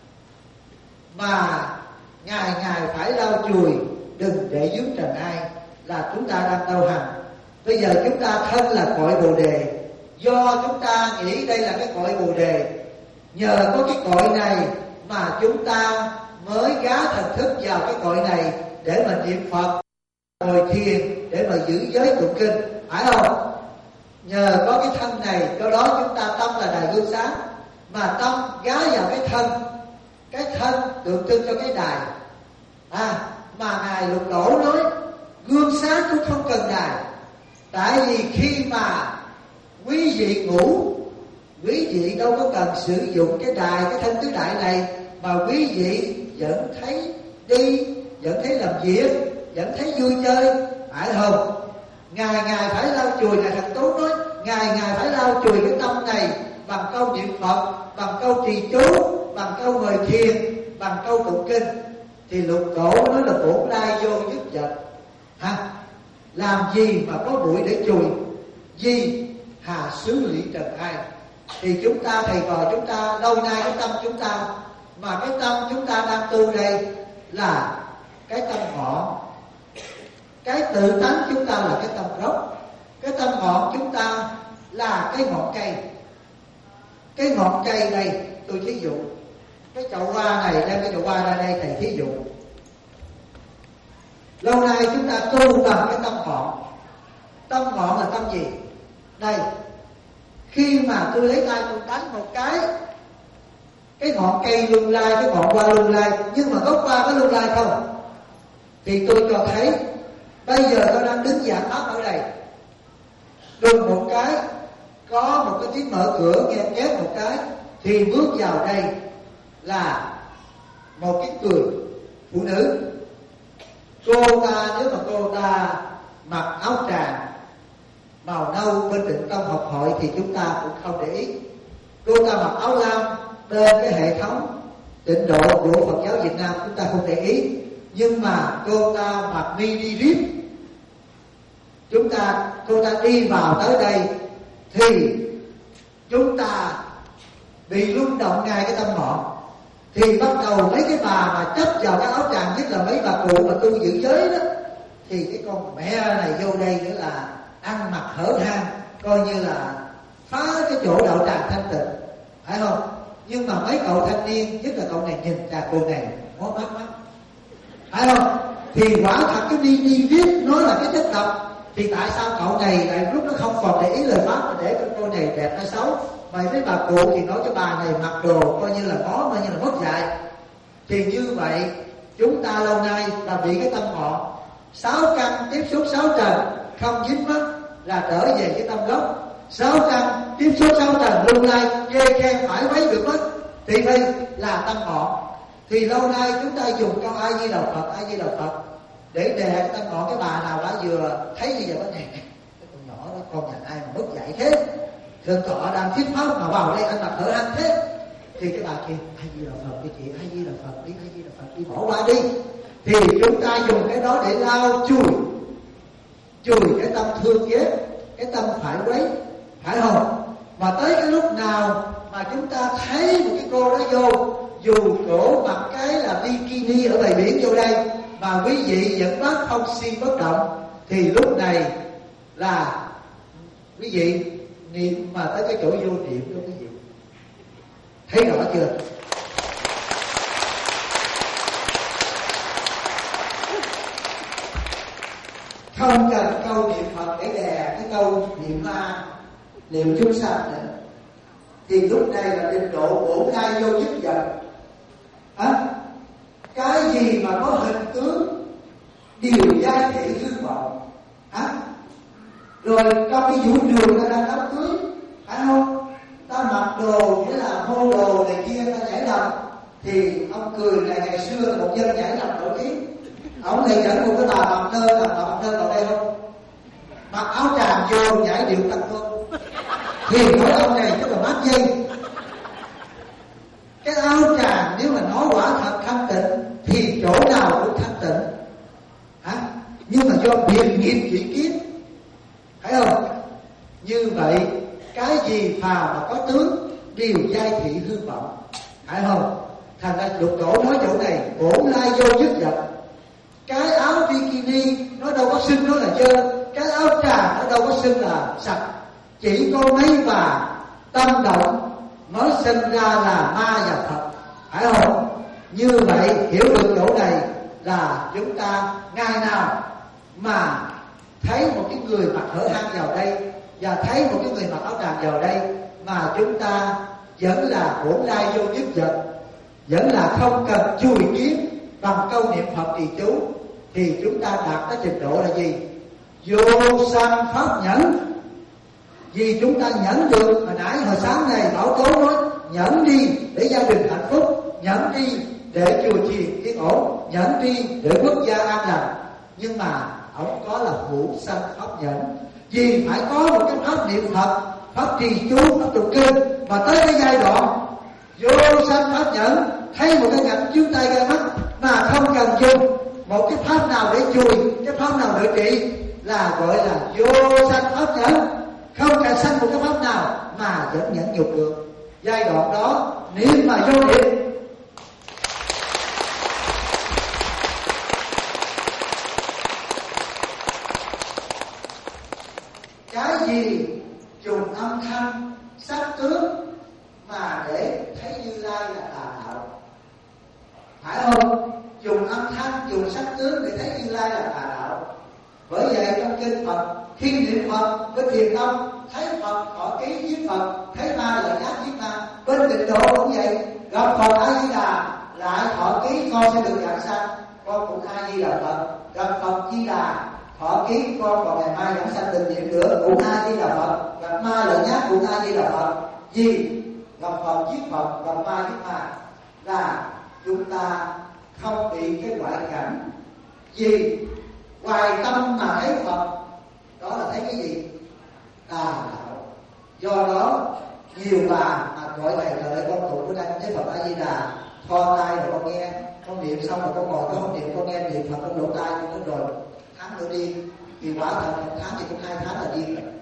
mà Ngài Ngài phải lau chùi, đừng để dướng trần ai, là chúng ta đang đau hành. Bây giờ chúng ta thân là cõi bồ đề, do chúng ta nghĩ đây là cái cõi bồ đề, nhờ có cái cõi này mà chúng ta mới gá thần thức vào cái cõi này để mà niệm Phật, ngồi thiền, để mà giữ giới tụng kinh, phải không? Nhờ có cái thân này, do đó chúng ta tâm là đài gương sáng, mà tâm gá vào cái thân, cái thân tượng trưng cho cái đài. À, mà Ngài Lục Tổ nói gương sáng cũng không cần đài, tại vì khi mà quý vị ngủ, quý vị đâu có cần sử dụng cái đài, cái thân tứ đại này, mà quý vị vẫn thấy đi, vẫn thấy làm việc, vẫn thấy vui chơi, phải không? Ngài Ngài phải lau chùi, Ngài Thần Tú nói Ngài Ngài phải lau chùi cái tâm này bằng câu niệm Phật, bằng câu trì chú, bằng câu ngồi thiền, bằng câu tụng kinh. Thì Lục Tổ nói là bổn lai vô nhất vật. Ha? Làm gì mà có bụi để chùi? Gì hà xứ lụy trần ai? Thì chúng ta thầy trò chúng ta lâu nay cái tâm chúng ta, mà cái tâm chúng ta đang tu đây là cái tâm ngọn. Cái tự tánh chúng ta là cái tâm gốc. Cái tâm ngọn chúng ta là cái ngọn cây. Cái ngọn cây đây, tôi thí dụ cái chậu hoa này, đem cái chậu hoa ra đây thầy thí dụ. Lâu nay chúng ta tu bằng cái tâm ngọn. Tâm ngọn là tâm gì? Đây, khi mà tôi lấy tay tôi đánh một cái, cái ngọn cây lung lai, cái ngọn hoa lung lai, nhưng mà gốc hoa có lung lai không? Thì tôi cho thấy bây giờ tôi đang đứng giảng pháp ở đây, đùng một cái có một cái tiếng mở cửa nghe két một cái, thì bước vào đây là một cái người phụ nữ. Cô ta nếu mà cô ta mặc áo tràng màu nâu bên Tịnh Tông Học Hội thì chúng ta cũng không để ý. Cô ta mặc áo lam bên cái hệ thống tịnh độ của Phật giáo Việt Nam chúng ta không để ý. Nhưng mà cô ta mặc mini rip, chúng ta cô ta đi vào tới đây thì chúng ta bị rung động ngay cái tâm ngọn. Thì bắt đầu mấy cái bà mà chấp vào cái áo tràng, nhất là mấy bà cụ mà tu giữ giới đó, thì cái con mẹ này vô đây nữa là ăn mặc hở hang, coi như là phá cái chỗ đạo tràng thanh tịnh, phải không? Nhưng mà mấy cậu thanh niên, nhất là cậu này nhìn chà cô này ngó mắt mắt, phải không? Thì quả thật cái đi đi viết nói là cái chất độc. Thì tại sao cậu này lại lúc nó không còn để ý lời pháp mà để con cô này đẹp hay xấu? Mà mấy bà cụ thì nói cho bà này mặc đồ coi như là có, coi như là mất dạy. Thì như vậy chúng ta lâu nay là bị cái tâm ngọn. Sáu căn tiếp xúc sáu trần không dính mắt là trở về cái tâm gốc. Sáu căn tiếp xúc sáu trần lung lai ghê khen phải mấy được mất thì đây là tâm ngọn. Thì lâu nay chúng ta dùng câu A Di Đà Phật, A Di Đà Phật để đè cái tâm ngọn. Cái bà nào đã vừa thấy như vậy đó, này cái con nhỏ đó, con nhà ai mà mất dạy thế, thượng tọa đang thuyết pháp mà vào đây anh mặc thở ăn thế. Thì cái bà kia A Di Đà Phật đi chị, A Di Đà Phật đi, A Di Đà Phật đi, bỏ qua đi. Thì chúng ta dùng cái đó để lau chùi chùi cái tâm thương ghét, cái tâm phải quấy, phải không? Mà tới cái lúc nào mà chúng ta thấy một cái cô đó vô, dù cổ mặc cái là bikini ở bãi biển vô đây mà quý vị vẫn bác không si bất động, thì lúc này là Quý vị niệm mà tới cái chỗ vô niệm đó quý vị thấy rõ chưa? Không cần câu niệm Phật để đè cái câu niệm ma, niệm chúng sanh nữa, thì lúc này là trình độ bổn lai vô nhất vật. À, cái gì mà có hình tướng điều giai thị hư vọng. À, rồi trong cái vũ trường ta đang đám cưới, phải không? Ta mặc đồ nghĩa là hô đồ này kia, ta nhảy đầm, thì ông cười này ngày xưa một dân nhảy đầm nổi tiếng. Ông này dẫn một cái bà mặc nơ, là bà mặc nơ vào đây không? Mặc áo tràm vô nhảy điệu tăng không? Thì nói ông này rất là mát dây. Cái áo tràm nếu mà nói quả thật thanh tịnh thì chỗ nào cũng thanh tịnh. Hả? Nhưng mà do biệt nghiệp chỉ kiến, phải không? Như vậy cái gì phàm mà có tướng đều giai thị hư vọng, phải không? Thành ra lục tổ nói chỗ này bổn lai vô nhất vật. Cái áo bikini nó đâu có xưng nó là dơ, cái áo trà nó đâu có xưng là sạch. Chỉ có mấy bà tâm động mới sinh ra là ma và Phật, phải không? Như vậy hiểu được chỗ này là chúng ta ngày nào mà thấy một cái người mặc hở hang vào đây và thấy một cái người mặc áo tràm vào đây mà chúng ta vẫn là bổn lai vô nhất vật, vẫn là không cần chùi kiến bằng câu niệm Phật trì chú, thì chúng ta đạt tới trình độ là gì? Vô sanh pháp nhẫn. Vì chúng ta nhẫn được, hồi nãy hồi sáng này Bảo Tố nói nhẫn đi để gia đình hạnh phúc, nhẫn đi để chùa chiền yên ổn, nhẫn đi để quốc gia an lành. Nhưng mà ông có là hữu sanh pháp nhẫn. Vì phải có một cái pháp niệm Phật, pháp trì chú, pháp tụng kinh, mà tới cái giai đoạn vô sanh pháp nhẫn, thấy một cái ngạnh chiếu tay ra mắt mà không cần dùng một cái pháp nào để chùi, cái pháp nào để trị, là gọi là vô sanh pháp nhẫn. Không cần sanh một cái pháp nào mà vẫn nhẫn nhục được. Giai đoạn đó niệm mà vô niệm, cái gì dùng âm thanh sắc tướng mà để thấy Như Lai là tà đạo, phải không? Dùng âm thanh, dùng sắc tướng để thấy Như Lai là tà đạo. Bởi vậy trong kinh Phật khi niệm Phật bên thiền tâm thấy Phật thọ ký với Phật, thấy ma là giác với ma. Bên tịnh độ cũng vậy, gặp Phật A Di Đà lại thọ ký con sẽ được giảng sanh, con cũng A Di Đà Phật. Gặp Phật Di Đà thọ ký con còn ngày mai giảng sanh đừng niệm nữa, cũng A Di Đà Phật. Gặp ma là giác cũng A Di Đà Phật. Vì gặp Phật giết Phật, gặp ma giết ma, là chúng ta không bị cái ngoại cảnh. Vì hoài tâm mà thấy Phật, đó là thấy cái gì? Tà đạo. Do đó nhiều bà mà gọi thầy lợi con tụng bữa nay con thấy Phật A Di Đà, thò tay rồi con nghe, con niệm xong rồi con ngồi con không niệm, con nghe niệm Phật con lỗ tai con rồi tháng nữa đi. Thì quả thật một tháng thì cũng hai tháng là điên rồi.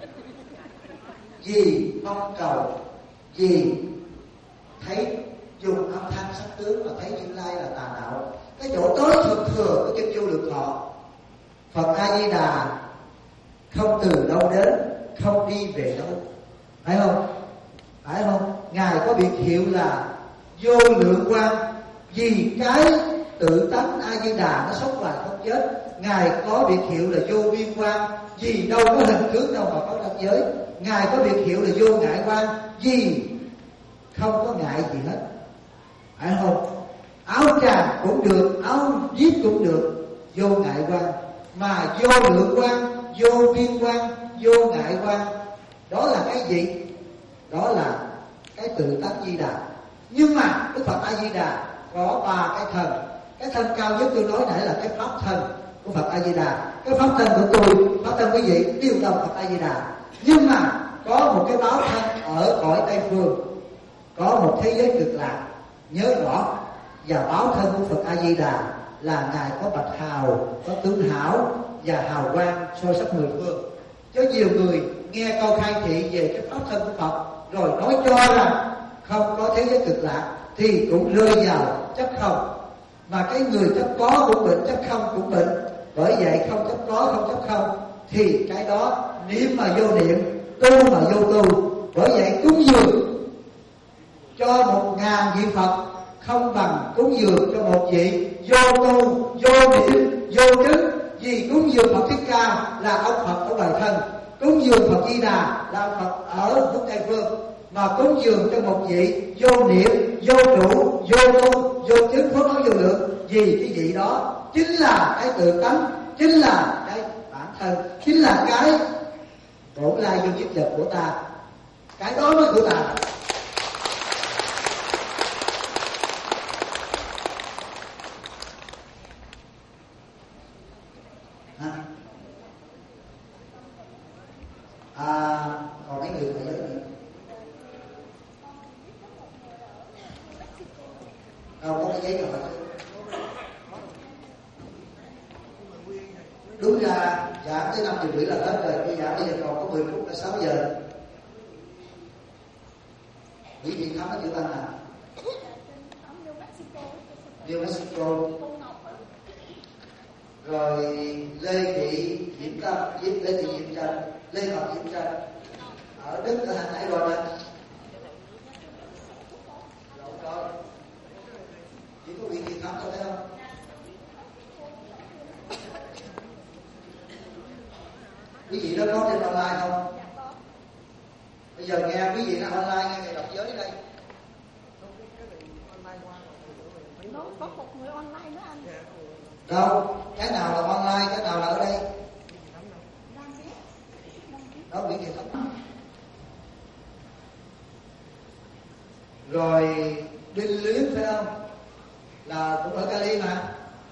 Vì mong cầu, vì thấy dùng âm thanh sắc tướng mà thấy Như Lai là tà đạo. Cái chỗ tối thượng thừa của kinh Vô Lượng Thọ, Phật A Di Đà không từ đâu đến, không đi về đâu, phải không? Phải không? Ngài có biệt hiệu là vô lượng quang. Vì cái tự tánh A Di Đà nó sống hoài không chết. Ngài có biệt hiệu là vô biên quang. Vì đâu có hình tướng đâu mà có ranh giới. Ngài có biệt hiệu là vô ngại quang. Vì không có ngại gì hết, phải không? Áo tràm cũng được, áo giết cũng được, vô ngại quang. Mà vô lượng quang, vô biên quang, vô ngại quang, đó là cái gì? Đó là cái tự tánh Di Đà. Nhưng mà Đức Phật A Di Đà có ba cái thân. Cái thân cao nhất tôi nói nãy là cái pháp thân của Phật A Di Đà. Cái pháp thân của tôi, pháp thân quý vị đều đồng Phật A Di Đà. Nhưng mà có một cái báo thân ở cõi Tây Phương, có một thế giới cực lạc, nhớ rõ. Và báo thân của Phật A Di Đà là ngài có bạch hào, có tướng hảo và hào quang soi sắc mười phương. Cho nhiều người nghe câu khai thị về cái pháp thân của Phật rồi nói cho rằng không có thế giới cực lạc, thì cũng rơi vào chấp không. Mà cái người chấp có cũng bệnh, chấp không cũng bệnh. Bởi vậy không chấp có, không chấp không, thì cái đó niệm mà vô niệm tu mà vô tu. Bởi vậy cúng dường cho một ngàn vị Phật không bằng cúng dường cho một vị vô tu, vô niệm, vô chứng. Vì cúng dường Phật Thích Ca là ông Phật ở ngoài thân, cúng dường Phật Di Đà là ông Phật ở nước Tây Phương, mà cúng dường cho một vị vô niệm, vô trụ, vô tu, vô chứng, phước nói vô lượng. Vì cái vị đó chính là cái tự tánh, chính là cái bản thân, chính là cái bổn lai vô nhất vật của ta. Cái đó mới của ta. À, còn mấy người phải giới thiệu. Đâu có cái giấy nào hết. Đúng ra giảng tới năm giờ rưỡi là hết rồi. Bây giờ bây giờ còn có mười phút là sáu giờ. Quý vị thắm ở chữ Văn nào? New Mexico. Rồi Lê Thị Diễm Tâm, Lê Thị Diễm Trần, Lê Ngọc Diễm Trần ở Đức ở Hà Nội rồi nè. Rồi chỉ có vị Thị Thắm thôi phải không? Quý vị đó có trên online không? Bây giờ nghe quý vị nó online nghe thầy đọc giới đây. Nó có một người online nữa anh. Đâu? Cái nào là online, cái nào là ở đây? Đó Nguyễn Thị Thắm. Rồi Đinh Luyến phải không? Là cũng ở Cali mà.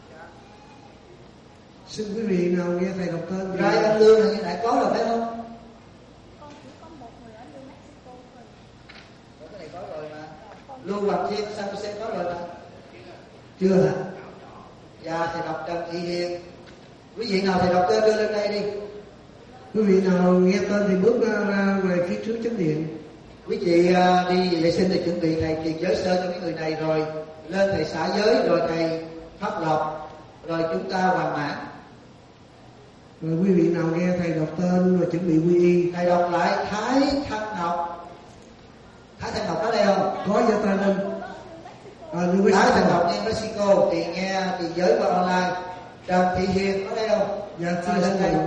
Xin quý vị nào nghe thầy đọc tên. Rai Anh Lương là như nãy có rồi phải không? Con chỉ có một người ở New Mexico thôi. Cái này có rồi mà. Lưu Hoàng Thiên San Jose có rồi mà. Chưa hả? Dạ thầy đọc Trần Thị Hiền. Quý vị nào thầy đọc tên đưa lên đây đi. Quý vị nào nghe tên thì bước ra, ra về phía trước chánh điện. Quý vị uh, đi vệ sinh để chuẩn bị thầy truyền giới sơ cho mấy người này rồi lên thầy xả giới rồi thầy pháp lộc rồi chúng ta hoàn mãn. Rồi quý vị nào nghe thầy đọc tên rồi chuẩn bị quy y. Thầy đọc lại Thái Thanh Ngọc. Thái Thanh Ngọc có đây không? Có giơ tay lên. À, Thái Thanh Ngọc New Mexico thì nghe thì giới qua online. Trần Thị Hiền có đây không? Dạ xin lên đây.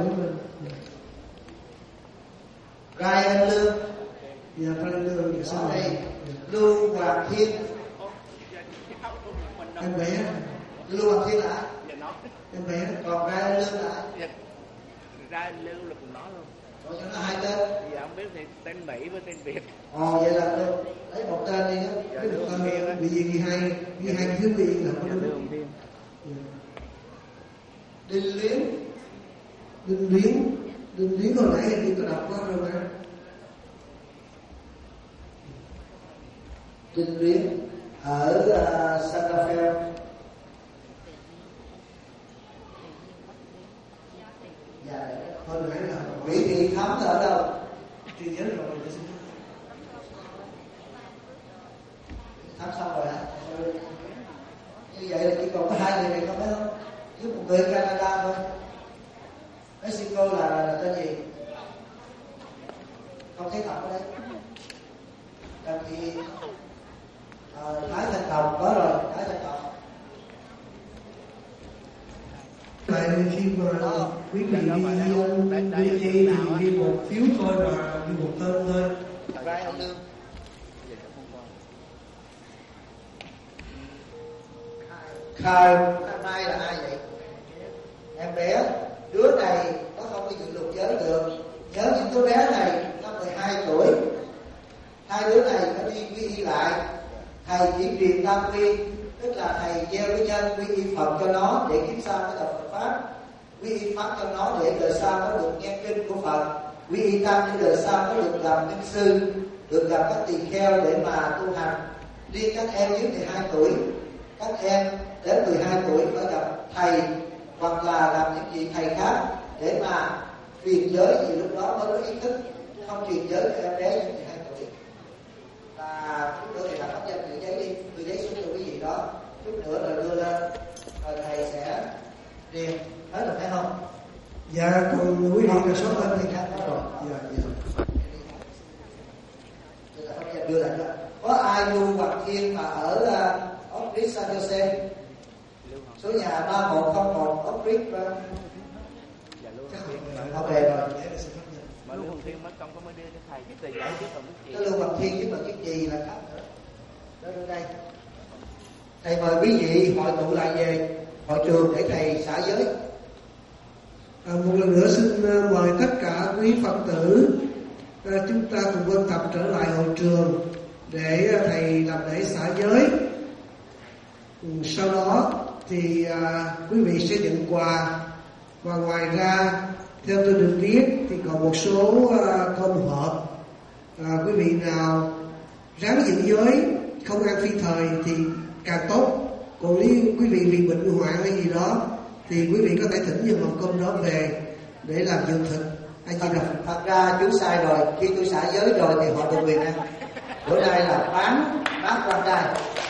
Rai Anh Lương. Dạ Rai Anh Lương. Dạ Ở đây Lưu Hoàng Thiên. Em bé. Lưu Hoàng Thiên là em bé. Còn Rai Anh Lương là Rai Anh Lương là cùng nó luôn. Còn cho nó hai tên. Dạ không biết thì tên Mỹ với tên Việt. Ồ vậy là được. Lấy một tên đi đó. Lấy một tên bị gì ghi hai ghi hai thiếu bị là có đúng. Đinh Luyến. Đinh Luyến. Đinh Luyến hồi nãy thì có đọc qua rồi mà. Đinh Luyến ở uh, Santa Fe. Dạ, Hồi nãy là Nguyễn Thị Thắm ở đâu? thì nhớ rồi. Thắm xong rồi hả? Như vậy là chỉ còn có hai người này không phải không? Với một người Canada thôi. Mexico là, là, là tên gì? Không thấy Ngọc ở đây. Trần Thị à, Thái Thanh Ngọc có rồi, Thái Thanh Ngọc. Tại khi mà quý vị đi đi đi thì đi một phiếu thôi và đi một tên thôi. Rai Anh Lương. Khai Mai là ai vậy? Em bé. Đứa này nó không có dự luật giới được. Nhớ những đứa bé này nó mười hai tuổi. Hai đứa này nó đi quy y lại. Thầy chỉ truyền tam quy, tức là thầy gieo cái nhân quy y Phật cho nó để kiếp sau nó tập Phật pháp, quy y pháp cho nó để đời sau nó được nghe kinh của Phật, quy y tam để đời sau nó được làm kinh sư, được gặp các tỳ kheo để mà tu hành. Riêng các em dưới mười hai tuổi, các em đến mười hai tuổi phải gặp thầy hoặc là làm những vị thầy khác để mà truyền giới, thì lúc đó mới có ý thức. Không truyền giới cho em bé dưới mười hai tuổi. Và chút nữa thì làm pháp danh đưa giấy đi, đưa giấy xuống cho quý vị đó, chút nữa rồi đưa lên rồi thầy sẽ điền hết rồi phải không? Dạ còn quý vị là số tên thì khác đó rồi. Dạ dạ. Lưu Hoàng Thiên mà ở uh, ốc Rít San Jose, số nhà ba một không một ốc Rít. Ok rồi. Mà Lưu Hoàng Thiên mất công có mới đưa cho thầy cái tờ giấy chứ còn cái gì. Cái Lưu Hoàng Thiên chứ mà cái gì là khác nữa. Đó ở đây. Thầy mời quý vị hội tụ lại về hội trường để thầy xả giới. À, một lần nữa xin mời tất cả quý Phật tử à, chúng ta cùng quân tập trở lại hội trường để thầy làm lễ xả giới. Ừ, sau đó thì à, quý vị sẽ nhận quà, và ngoài ra theo tôi được biết thì còn một số à, công hộp. À, quý vị nào ráng giữ giới không ăn phi thời thì càng tốt. Còn nếu quý vị bị bệnh hoạn hay gì đó thì quý vị có thể thỉnh những mầm cơm đó về để làm dược thực. Anh chị đọc. Thật ra chú sai rồi, khi tôi xả giới rồi thì họ được quyền ăn. Bữa nay là bán bán quan trai.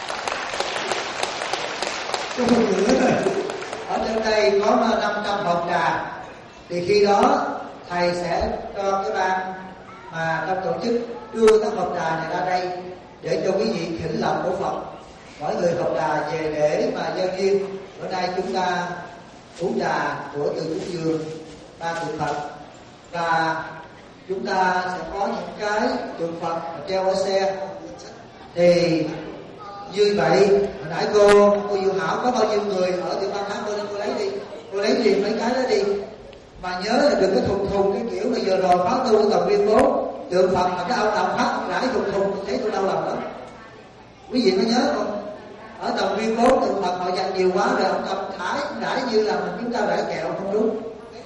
Có phần nữa rồi. Ở trên đây có năm trăm hộp trà, thì khi đó thầy sẽ cho cái ban mà trong tổ chức đưa các hộp trà này ra đây để cho quý vị thỉnh lòng của Phật. Mỗi người hộp trà về để mà giao duyên. Bữa nay chúng ta uống trà của từ cúng dường ba tượng Phật, và chúng ta sẽ có những cái tượng Phật treo ở xe. Thì như vậy hồi nãy cô cô Diệu Hảo có bao nhiêu người ở tiểu ban khác, cô nên cô lấy đi, cô lấy liền mấy cái đó đi, mà nhớ là đừng có thùng thùng cái kiểu mà vừa rồi phá tu ở tầng viên phố tượng Phật mà cái ông nào phát rải thùng thùng, thấy tôi đau lòng lắm. Quý vị có nhớ không? Ở tầng viên phố tượng Phật họ dành nhiều quá rồi ông cầm thải rải như là mình chúng ta rải kẹo, không đúng.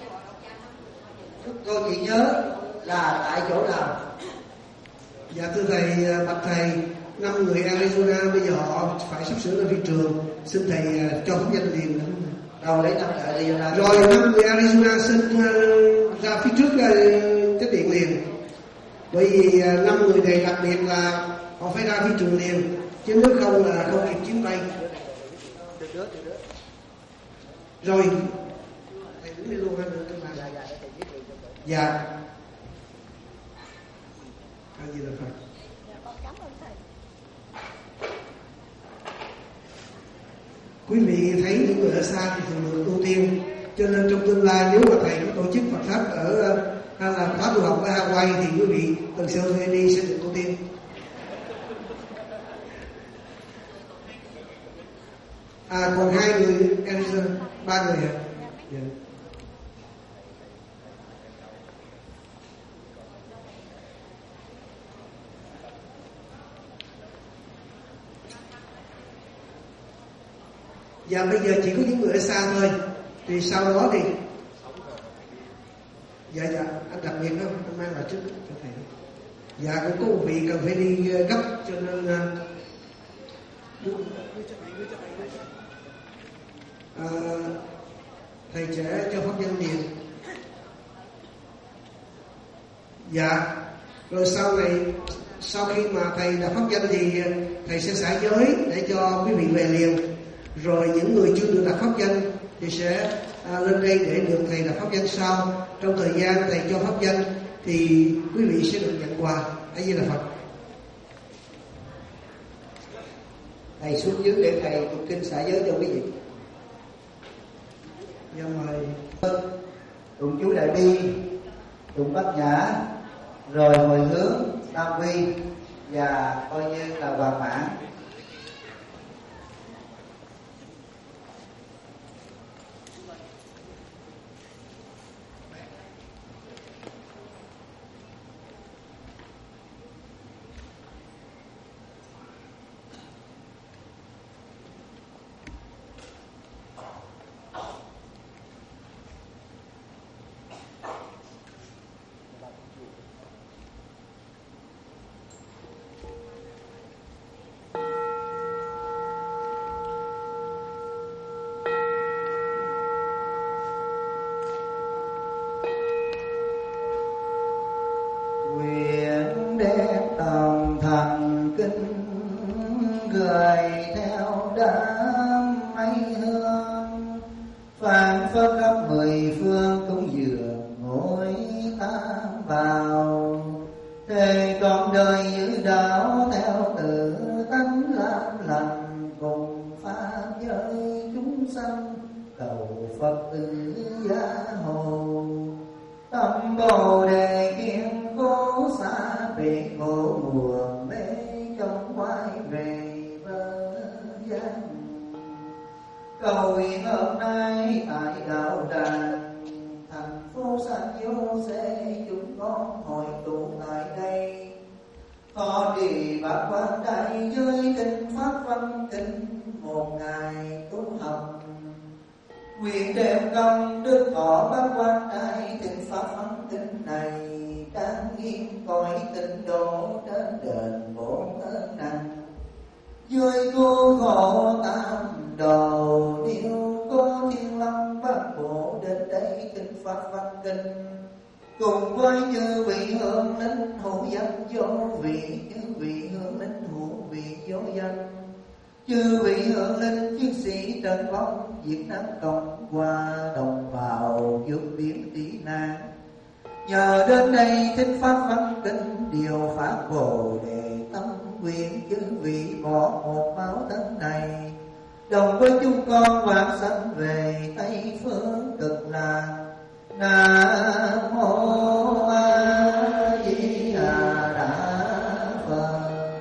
Cô chỉ nhớ là tại chỗ nào. Dạ thưa thầy, bạch thầy, năm người Arizona bây giờ họ phải sắp sửa lên phi trường, xin thầy cho pháp danh liền. Đâu lấy năm người Arizona. Rồi năm người Arizona xin uh, ra phía trước uh, cái điện liền. Bởi vì uh, năm người này đặc biệt là họ phải ra phi trường liền, chứ nếu không là không kịp chuyến bay. Rồi thầy đứng đi luôn hay được tôi làm? Dạ. A Di Đà Phật. Quý vị thấy những người ở xa thì thường được ưu tiên, cho nên trong tương lai nếu mà thầy có tổ chức Phật pháp ở hay là khóa tu học ở Hawaii thì quý vị từ xe thuê đi sẽ được ưu tiên. À còn hai người Arizona, ba người hả? Dạ. Dạ bây giờ chỉ có những người ở xa thôi. Thì sau đó thì Dạ dạ anh đặc biệt đó, anh mang lại trước cho thầy. Dạ cũng có một vị cần phải đi gấp cho nên à, thầy sẽ cho pháp danh liền. Dạ. Rồi sau này sau khi mà thầy đã pháp danh thì thầy sẽ xả giới để cho quý vị về liền. Rồi những người chưa được đặt pháp danh thì sẽ à, lên đây để được thầy đặt pháp danh sau. Trong thời gian thầy cho pháp danh thì quý vị sẽ được nhận quà. A Di Đà Phật. Thầy xuống dưới để thầy tụng kinh xả giới cho quý vị. Dạ mời. Tụng chú Đại Bi, tụng Bát Nhã, rồi hồi hướng Tam Vi và coi như là hoàn mãn. Thề trọn đời giữ đạo theo tự cầu nguyện hôm nay tại đạo tràng thành phố San Jose, chúng con hội tụ tại đây, có đi bác quan đại với kinh pháp văn kinh một ngày tu học. Nguyện đem công đức thọ bác quan đại kinh pháp văn kinh này, đang nghiêm cõi tịnh độ trên đền bổn ơn nặng. Dưới cứu khổ tam đồ, nếu có thiên long bát bộ đến đây kinh pháp văn kinh, cùng với chư vị hương linh hữu danh vô vị, chư vị hương linh hữu vị vô danh, chư vị hương linh chiến sĩ trên bóng Việt Nam Cộng Hòa, đồng bào vượt biển tị nạn, nhờ đến đây thính pháp văn kinh điều phát bồ đề tâm nguyện, chư vị bỏ một máu thân này, đồng với chúng con vãng sanh về Tây phương cực lạc. Nam mô A Di Đà Phật.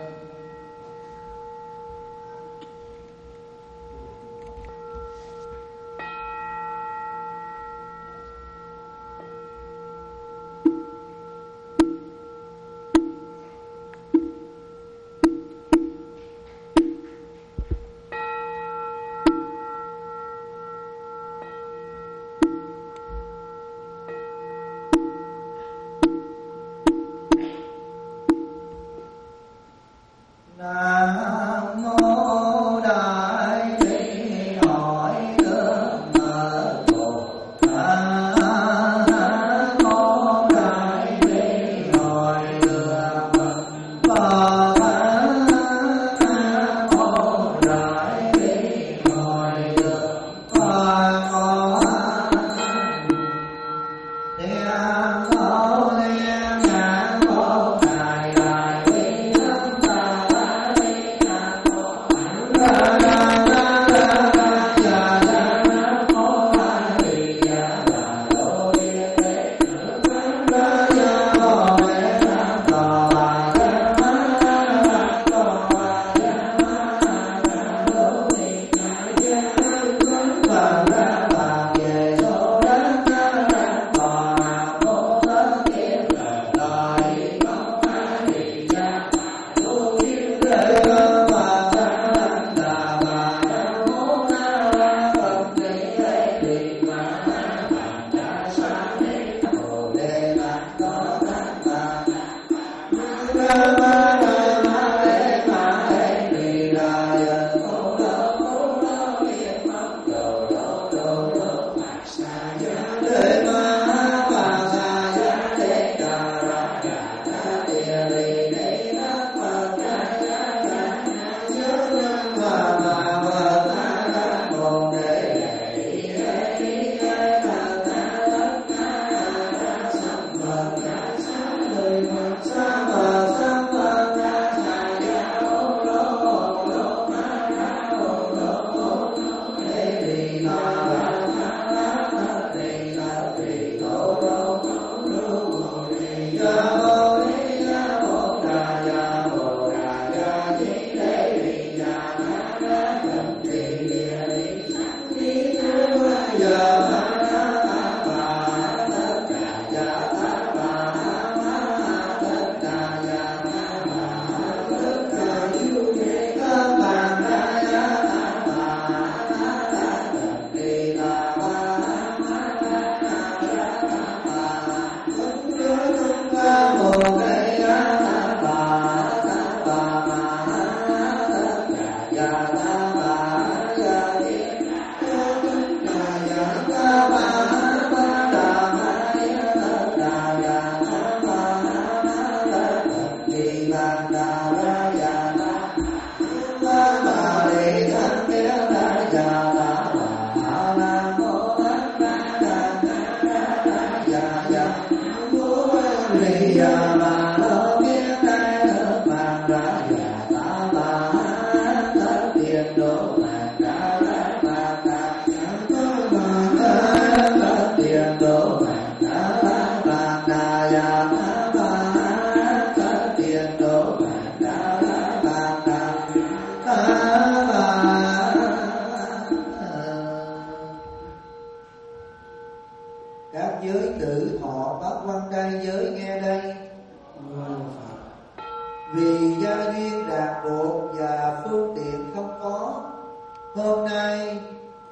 Nam mô Đại Bi Hội Thượng Mở Bồ Tát. Nam mô Đại Bi Hội Thượng Mở Bồ Tát. Nam mô Đại Bi Hội Thượng Mở Bồ Tát. Nam mô Liên Ngã Bồ Tát Đại Bi Nam Mô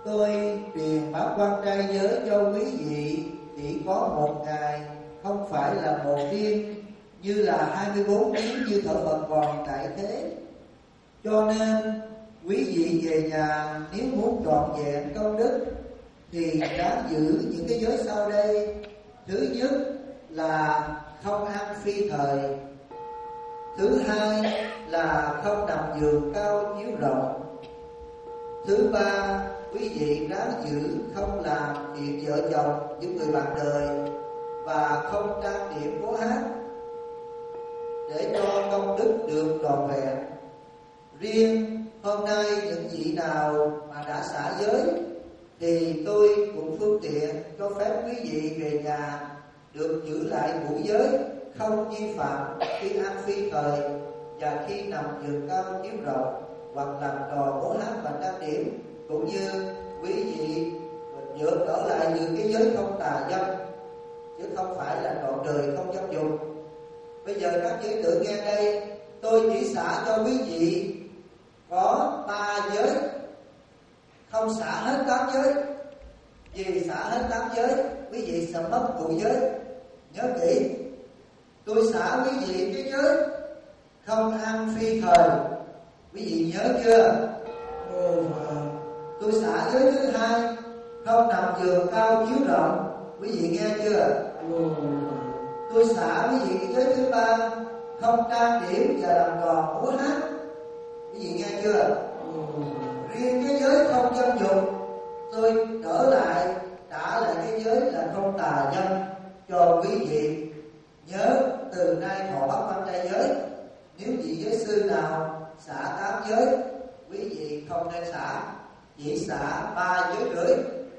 Tôi truyền bát quan trai giới cho quý vị chỉ có một ngày, không phải là một đêm như là hai mươi bốn tiếng như thở Phật còn tại thế. Cho nên quý vị về nhà nếu muốn trọn vẹn công đức thì ráng giữ những cái giới sau đây. Thứ nhất là không ăn phi thời. Thứ hai là không nằm giường cao chiếu rộng. Thứ ba, quý vị ráng giữ không làm chuyện vợ chồng với người bạn đời và không trang điểm múa hát để cho công đức được trọn vẹn. Riêng hôm nay những vị nào mà đã xả giới thì tôi cũng phương tiện cho phép quý vị về nhà được giữ lại ngũ giới, không vi phạm khi ăn phi thời và khi nằm giường cao chiếu rộng hoặc làm trò múa hát và trang điểm, cũng như quý vị vượt trở lại giữ cái giới không tà dâm, chứ không phải là trọn đời không dâm dục. Bây giờ các giới tử nghe đây, tôi chỉ xả cho quý vị có ba giới, không xả hết tám giới. Vì xả hết tám giới quý vị sẽ mất cụ giới. Nhớ kỹ, tôi xả quý vị cái giới không ăn phi thời, quý vị nhớ chưa? Tôi xả giới thứ hai không nằm giường cao chiếu rộng, quý vị nghe chưa? Tôi xả quý vị cái giới thứ ba không trang điểm và làm trò múa hát, quý vị nghe chưa? Riêng cái giới không dâm dục tôi trở lại trả lại cái giới là không tà dâm cho quý vị. Nhớ từ nay thọ bát quan trai giới, nếu vị giới sư nào xả tám giới, quý vị không nên xả, chỉ xả ba giới rưỡi: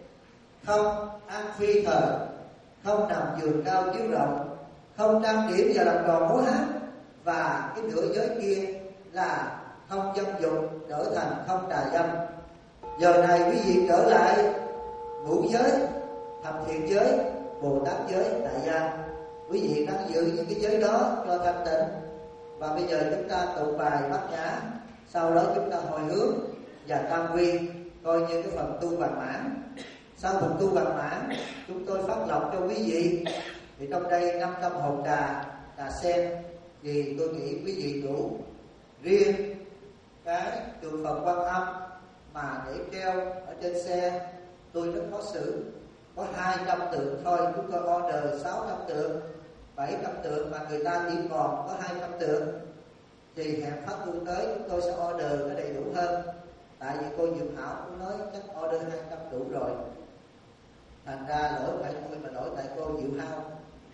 không ăn phi thời, không nằm giường cao chiếu rộng, không trang điểm và làm trò múa hát, và cái nửa giới kia là không dâm dục trở thành không tà dâm. Giờ này quý vị trở lại ngũ giới, thập thiện giới, Bồ Tát giới, Đại gia. Quý vị đang giữ những cái giới đó cho thanh tịnh. Và bây giờ chúng ta tụng bài Bát Nhã, sau đó chúng ta hồi hướng và tam quy, coi như cái phần tu hoàn mãn. Sau phần tu hoàn mãn, chúng tôi phát lộc cho quý vị. Thì trong đây năm trăm hộp trà, trà sen, thì tôi nghĩ quý vị đủ. Riêng cái tượng Phật Quan Âm mà để treo ở trên xe tôi rất khó xử, có hai trăm tượng thôi. Chúng tôi order sáu trăm tượng, bảy trăm tượng mà người ta chỉ còn có hai trăm tượng, thì hẹn phát luôn tới chúng tôi sẽ order nó đầy đủ hơn. Tại vì cô Diệu Hảo cũng nói chắc order hai trăm đủ rồi, thành ra lỗi phải tôi mà lỗi tại cô Diệu Hao.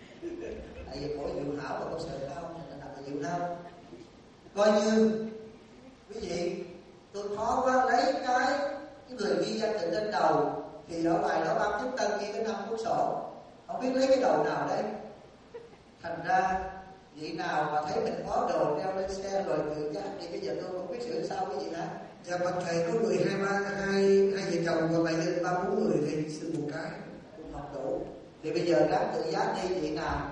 Tại vì cô Diệu Hảo và cô Sợ Hao là tại Diệu Hao. Coi như quý vị, tôi khó quá lấy cái cái người ghi danh định lên đầu, thì ở ngoài đó ban chúng tân ghi cái năm cuốn sổ, không biết lấy cái đầu nào đấy. Thành ra vị nào mà thấy mình có đồ treo lên xe rồi tự giác thì bây giờ tôi không biết sự sao cái gì hả? Dạ bạch thầy, có người hai ba hai hai vợ chồng và bảy lên ba bốn người thì xin một cái cũng không đủ. Thì bây giờ ráng tự giác đi vị nào.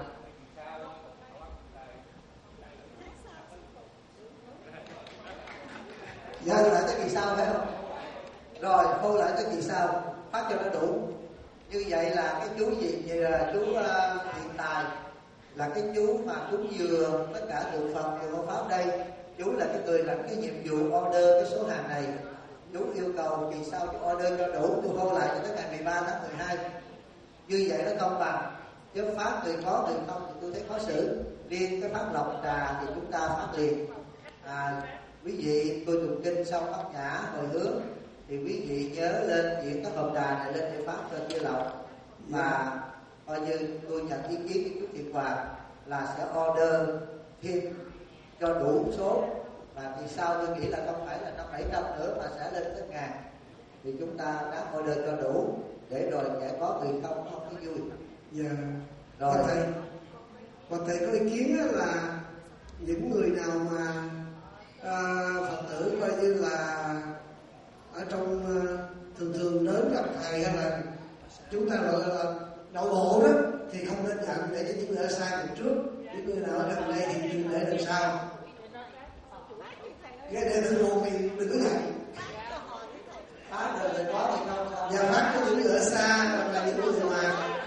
Dạ lại tới kỳ sau phải không? Rồi cô lại tới kỳ sau, phát cho nó đủ. Như vậy là cái chú gì vậy là chú uh, hiện tài là cái chú mà chú vừa tất cả tượng Phật và hộ pháp đây. Chú là cái người làm cái nhiệm vụ order cái số hàng này. Chú yêu cầu kỳ sau chú order cho đủ, tôi hô lại cho tới ngày mười ba tháng mười hai. Như vậy nó công bằng. Chứ phát người có người không thì tôi thấy khó xử. Riêng cái phát lộc trà thì chúng ta phát liền. À, quý vị tôi tụng kinh xong Bát Nhã hồi hướng thì quý vị nhớ lên chuyển các hộp trà này lên để phát cho chư lộc. Và coi như tôi nhận ý kiến của chú Thiện Hòa là sẽ order thêm cho đủ số, và thì sau tôi nghĩ là không phải là năm bảy trăm nữa mà sẽ lên tới ngàn, thì chúng ta đã order cho đủ để rồi sẽ có người không không thấy vui. Dạ. Rồi và thầy, và thầy có ý kiến là những người nào mà à, Phật tử coi như là ở trong à, thường thường đến gặp thầy hay là chúng ta gọi là đậu hộ đó thì không nên nhận, để cho những người ở xa từ trước, những người nào ở gần đây thì đừng để đằng sau. Nghe để thương hộ thì đừng có nhận. phá đời đời có thì không Nhà Pháp có những người ở xa hoặc là những người ngoài.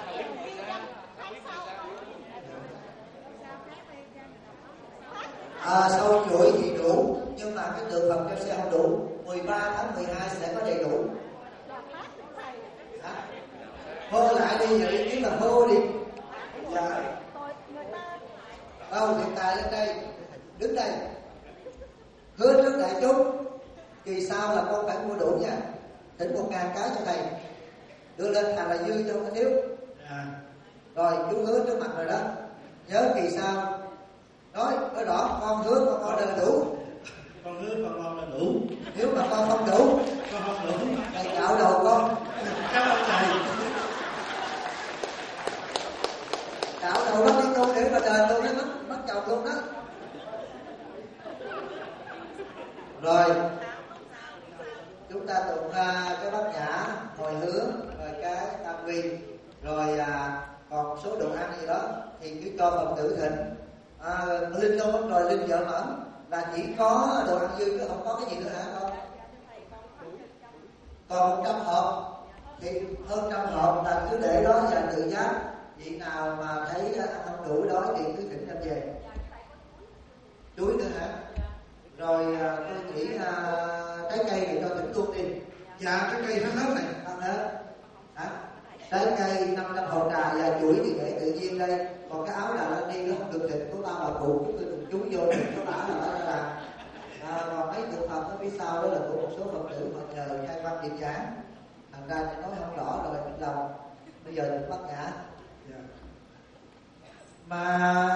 À, sau chuỗi thì đủ, nhưng mà cái tượng Phật cho xe không đủ. mười ba tháng mười hai sẽ có đầy đủ. À, hô lại đi, giờ ý kiến là hô đi. Dạ. Đâu, hiện tại lên đây, đứng đây. Hứa trước đại chúng, kỳ sau là con phải mua đủ nha. Thỉnh một ngàn cái cho thầy. Đưa lên thà là dư cho cái thiếu. À. Rồi, chú hứa trước mặt rồi đó. Nhớ kỳ sau. Nói, nói rõ, con hứa con con là đủ. Con hứa con con là đủ. Nếu mà con không đủ, Con không đủ. thầy cạo đầu con. Cảm ơn thầy. Cạo đầu nó đi tu để mà đền luôn đó, mất, mất chồng luôn đó. Rồi, chúng ta tụng ra cái bát nhã, hồi hướng, rồi cái tam quy, rồi à, còn một số đồ ăn gì đó thì cứ cho Phật tử thịnh. À, linh đâu mất rồi, linh vợ mẫn là chỉ có đồ ăn dư chứ không có cái gì nữa hả con? Còn một trăm hộp thì hơn trăm hộp là cứ để đó và tự giác. Vị nào mà thấy ăn không đủ đói thì cứ thỉnh đem về. Chuối nữa hả? Rồi à, tôi nghĩ à, trái cây thì cho thỉnh luôn đi. Dạ, trái cây hết hết này. Ăn hết. Hả? Trái cây năm trăm hộp trà và chuỗi thì để tự nhiên đây. Còn cái áo đà lên đi nó không được thịt của ba bà cụ, chúng tôi đừng chú vô nó đã là đó là. À, còn mấy tượng Phật ở phía sau đó là của một số Phật tử họ nhờ khai văn điện giảng. Thành ra thì nói không rõ rồi biết lòng. Bây giờ được bắt nhã. Dạ. Ma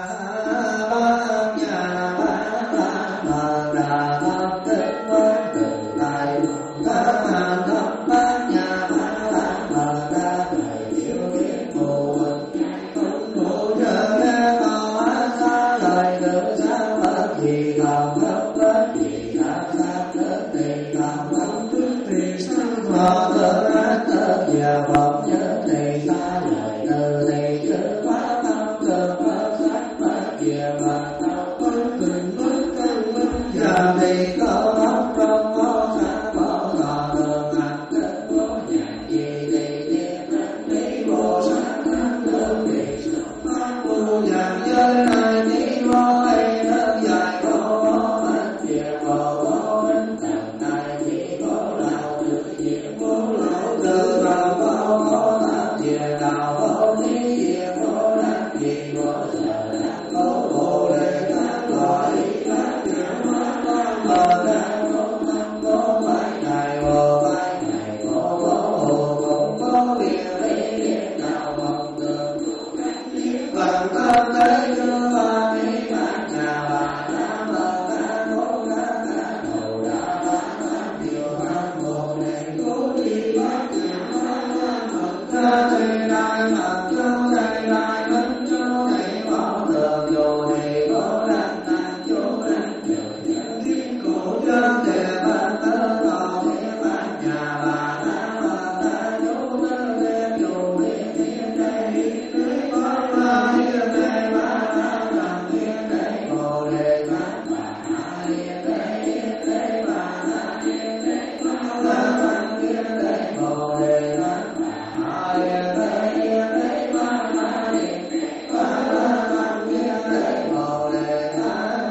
ba nhà ba ba ma đà ma kết quan từ lại ba ma năm ba nhà ba ba ma đà thầy điều kiến mù không đủ nhớ nghe có xa lời tự xa bất gì lòng bất bất gì đã xa kết tình lòng bất vì sao họ tự ác tự và vọng nhớ thì xa lời từ thì chữ quá tâm cơ quá sát bất dìa mà tâm bất tình bất tâm bất và thì có mất trong có xa có ngờ đường hành kết có nhạc gì thì nghe rất lý vô sát thân đơn vị sống phát vô nhạc giới này đi vô hay đơn dài vô vô bất dìa vô vô đến tầng này chỉ có đạo tự diệt vô lão tự vào vô vô tập dìa đạo vô lý dìa vô đắc gì vô giờ đắc vô vô đề các gọi các kiểu hóa con bờ đắc vô thân vô vai này vô vai này vô vô hồ cũng có việc lý biết đạo mong đường tu cách biết bằng tâm thế chưa ba lý bát nhà bà đã bờ đã cố đã đã đầu đã bá đã điều bát một nền cố đi bát nhà bát đã phật ta thầy đại phật cho thầy đại vấn cho thầy bảo đường vô thì có đăng tăng chỗ đăng nhờ nhân thiên cổ chân thể bát tơ tỏ thế bát nhà bà đã bờ đã chỗ tơ thế chỗ biết thiên đây thế bát ba thiên đây bát đã bằng thiên đây bồ đề bát bà hạ thiên đây thiên đây bà đã thiên đây bát đã bằng thiên đây bồ đề bát bà hạ thiên đây thiên đây bát đã thiên đây bát đã bằng thiên đây bồ đề bát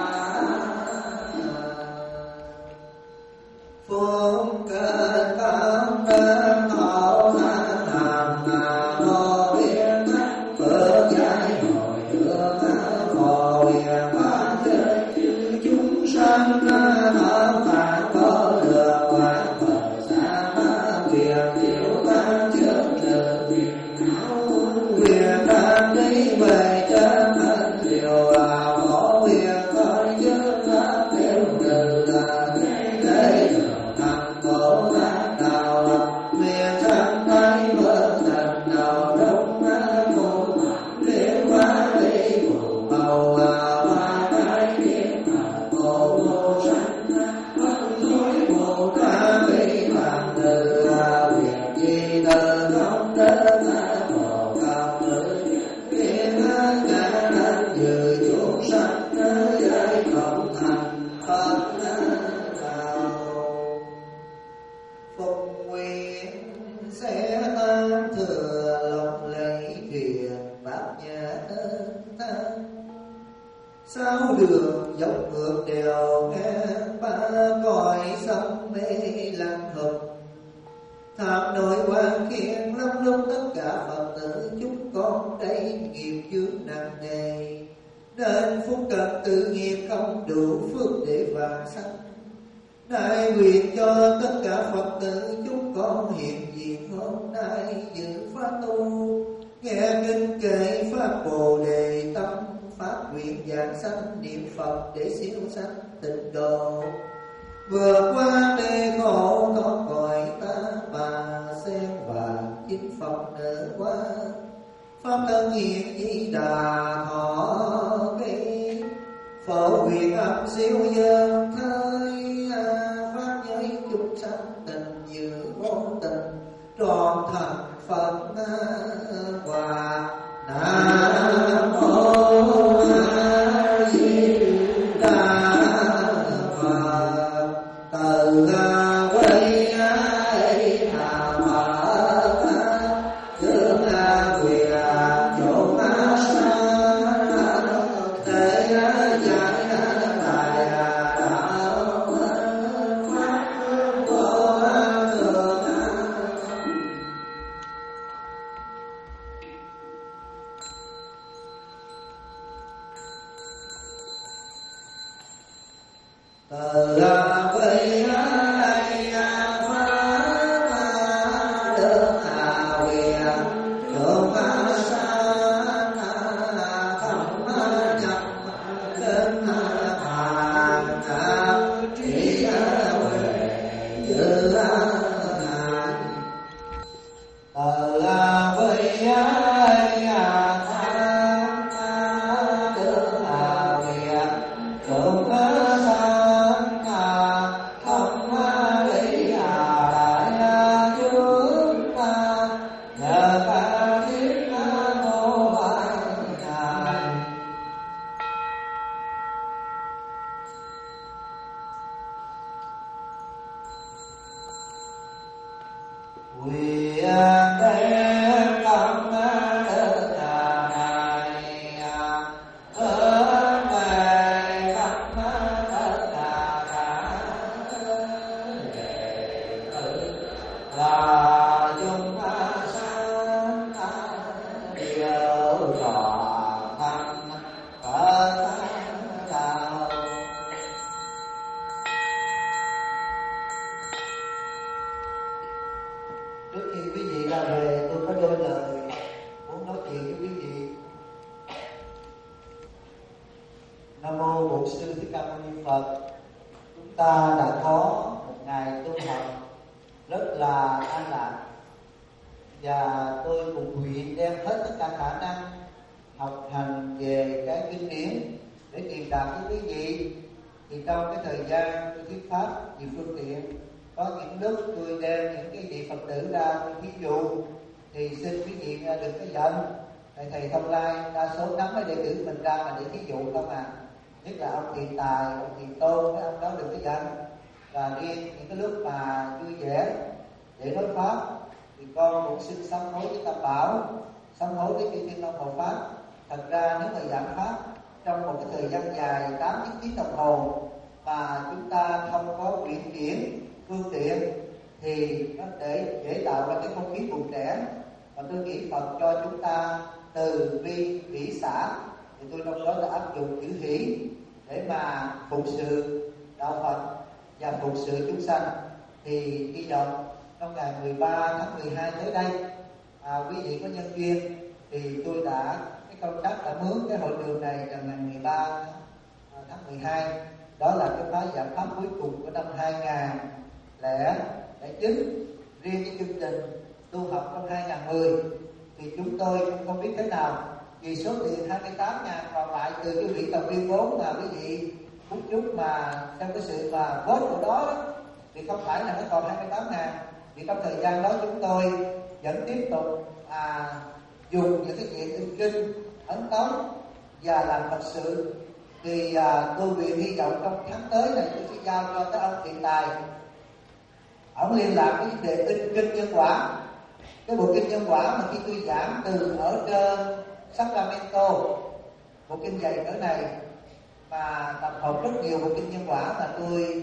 phụng cơn tâm đơn thọ thân hàng hà mô biên thắng phước giải hồi hướng phò huyền bát giới chư chúng sanh thọ phản có được quán phật xa quyền tiểu tăng trước trừ quyền não quyền tham lý về chân thân điều vào phổ huyền coi trước pháp tiêu trừ là thế thế thằng cổ cõi sông mê lặng hùng. Thảm nội quan khiên lắm lúc tất cả Phật tử chúng con đây nghiệp chướng nặng nề, nên phúc cần tự nghiệp không đủ phước để vãng sanh. Nay nguyện cho tất cả Phật tử chúng con hiện diện hôm nay dự pháp tu, nghe kinh kệ pháp Bồ Đề tâm, phát nguyện giảng sanh niệm Phật để siêu sanh tịnh độ. Vượt qua đê khổ có cõi ta bà sen vàng chính Phật nở qua. Pháp thân hiện di đà thọ cây, phổ nguyện âm siêu dân thơi. Pháp giới chúng sanh tình như vô tình, tròn thành Phật hòa. Nam mô A Di Đà Phật. Từ quay ai hà Phật, thương quyền chỗ xa để giải tài đạo pháp vô thường. Từ quay ai Pháp, được hà quyền chỗ xa không nhập đến hàng chỉ về dự hành. Từ quay ai Pháp, được hà quyền chỗ thầy Thông Lai đa số nắm mấy đệ tử mình ra mà để thí dụ không à, nhất là ông Thiện Tài, ông Thiện Tôn, mấy ông đó đừng có giận. Và riêng những cái lúc mà vui vẻ để nói pháp thì con cũng xin sám hối với Tam Bảo, sám hối với chư Thiên Long Hộ Pháp. Thật ra nếu mà giảng pháp trong một cái thời gian dài tám chín tiếng đồng hồ mà chúng ta không có uyển chuyển phương tiện thì nó để để tạo ra cái không khí buồn trẻ. Và tôi nghĩ Phật cho chúng ta từ bi hỷ xã, thì tôi trong đó là áp dụng chữ hỷ để mà phục sự đạo Phật và phục sự chúng sanh. Thì hy vọng trong ngày mười ba tháng mười hai tới đây, à, quý vị có nhân duyên thì tôi đã cái công tác đã mướn cái hội trường này là ngày mười ba tháng mười hai. Đó là cái khóa giảng pháp cuối cùng của năm hai nghìn lẻ chín. Riêng cái chương trình tu học trong hai nghìn mười thì chúng tôi cũng không biết thế nào, vì số tiền hai mươi tám ngàn còn lại từ cái vị tập viên vốn mà quý vị phút chút mà trong cái sự mà vốn của đó thì không phải là nó còn hai mươi tám ngàn. Vì trong thời gian đó chúng tôi vẫn tiếp tục à, dùng những cái chuyện in kinh ấn tống và làm thật sự. Thì à, tôi nguyện hy vọng trong tháng tới này tôi sẽ giao cho các ông Thiện Tài, ông liên lạc cái vấn đề in kinh nhân quả. Cái bộ kinh nhân quả mà khi tôi giảng từ ở trên Sacramento, bộ kinh dày cỡ này mà tập hợp rất nhiều bộ kinh nhân quả mà tôi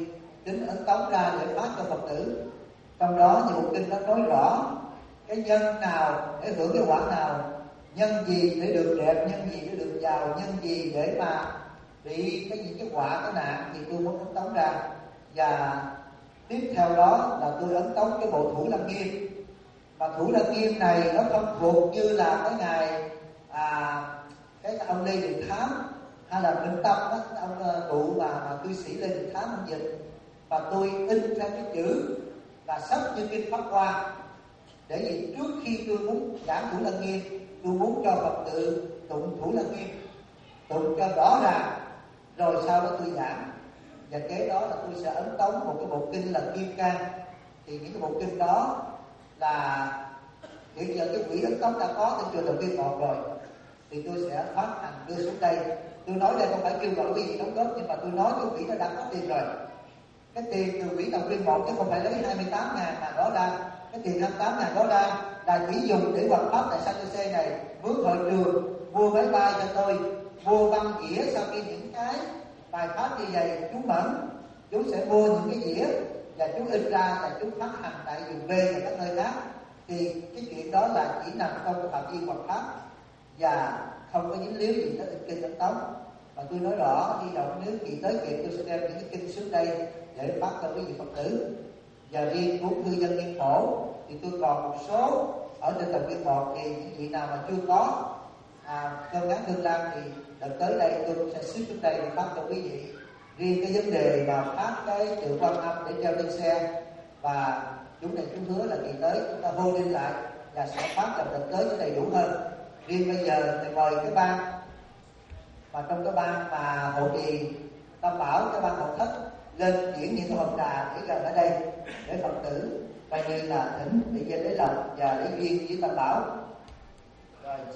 kính ấn tống ra để phát cho Phật tử. Trong đó nhiều kinh nó nói rõ cái nhân nào để hưởng cái quả nào, nhân gì để được đẹp, nhân gì để được giàu, nhân gì để mà bị cái những cái quả cái nạn, thì tôi muốn ấn tống ra. Và tiếp theo đó là tôi ấn tống cái bộ Thủ Lăng Nghiêm. Mà Thủ Lăng Nghiêm này nó không thuộc như là cái ngài à, cái ông Lê Đình Thám hay là Minh Tâm đó, ông cụ mà, mà cư sĩ Lê Đình Thám ông dịch, và tôi in ra cái chữ là sách như kinh Pháp Hoa. Để vì trước khi tôi muốn giảng Thủ Lăng Nghiêm, tôi muốn cho Phật tử tụng Thủ Lăng Nghiêm, tụng cho rõ ràng, rồi sau đó tôi giảng. Và kế đó là tôi sẽ ấn tống một cái bộ kinh là Kim Cang. Thì những cái bộ kinh đó là hiện giờ cái quỹ ấn tống đã có trên trường đầu tiên một rồi, thì tôi sẽ phát hành đưa xuống đây. Tôi nói đây không phải kêu gọi quý vị đóng góp, nhưng mà tôi nói cái quỹ nó đã có tiền rồi. Cái tiền từ quỹ đầu tiên một chứ không phải lấy hai mươi tám ngàn mà đó ra. Cái tiền hai mươi tám ngàn đó ra là quỹ dùng để hoạt pháp tại San Jose này, mướn hội trường, mua máy bay cho tôi, mua băng dĩa. Sau khi những cái bài pháp như vậy chú Mẫn, chú sẽ mua những cái dĩa và chú in ra và chú phát hành tại vùng B và các nơi khác. Thì cái chuyện đó là chỉ nằm trong phạm vi hoạt pháp và không có dính líu gì tới kinh ấn tống. Và tôi nói rõ, hy vọng nếu kỳ tới kịp tôi sẽ đem những cái kinh xuống đây để phát cho quý vị Phật tử. Và riêng của cư dân Yên Phổ thì tôi còn một số ở trên tập viên một, thì những vị nào mà chưa có à, cơm ngán Hương Lan thì đợt tới đây tôi cũng sẽ ship xuống đây để phát cho quý vị. Riêng cái vấn đề mà phát cái chữ Quan Âm để treo trên xe, và chúng này chúng hứa là kỳ tới chúng ta hô lên lại và sẽ phát trong đợt tới nó đầy đủ hơn. Riêng bây giờ thì mời cái ban mà trong cái ban mà hộ trì Tam Bảo, cái ban hộ thất lên chuyển những cái hộp trà để gần ở đây để Phật tử coi như là thỉnh để dân lấy lòng và lấy duyên với Tam Bảo. Rồi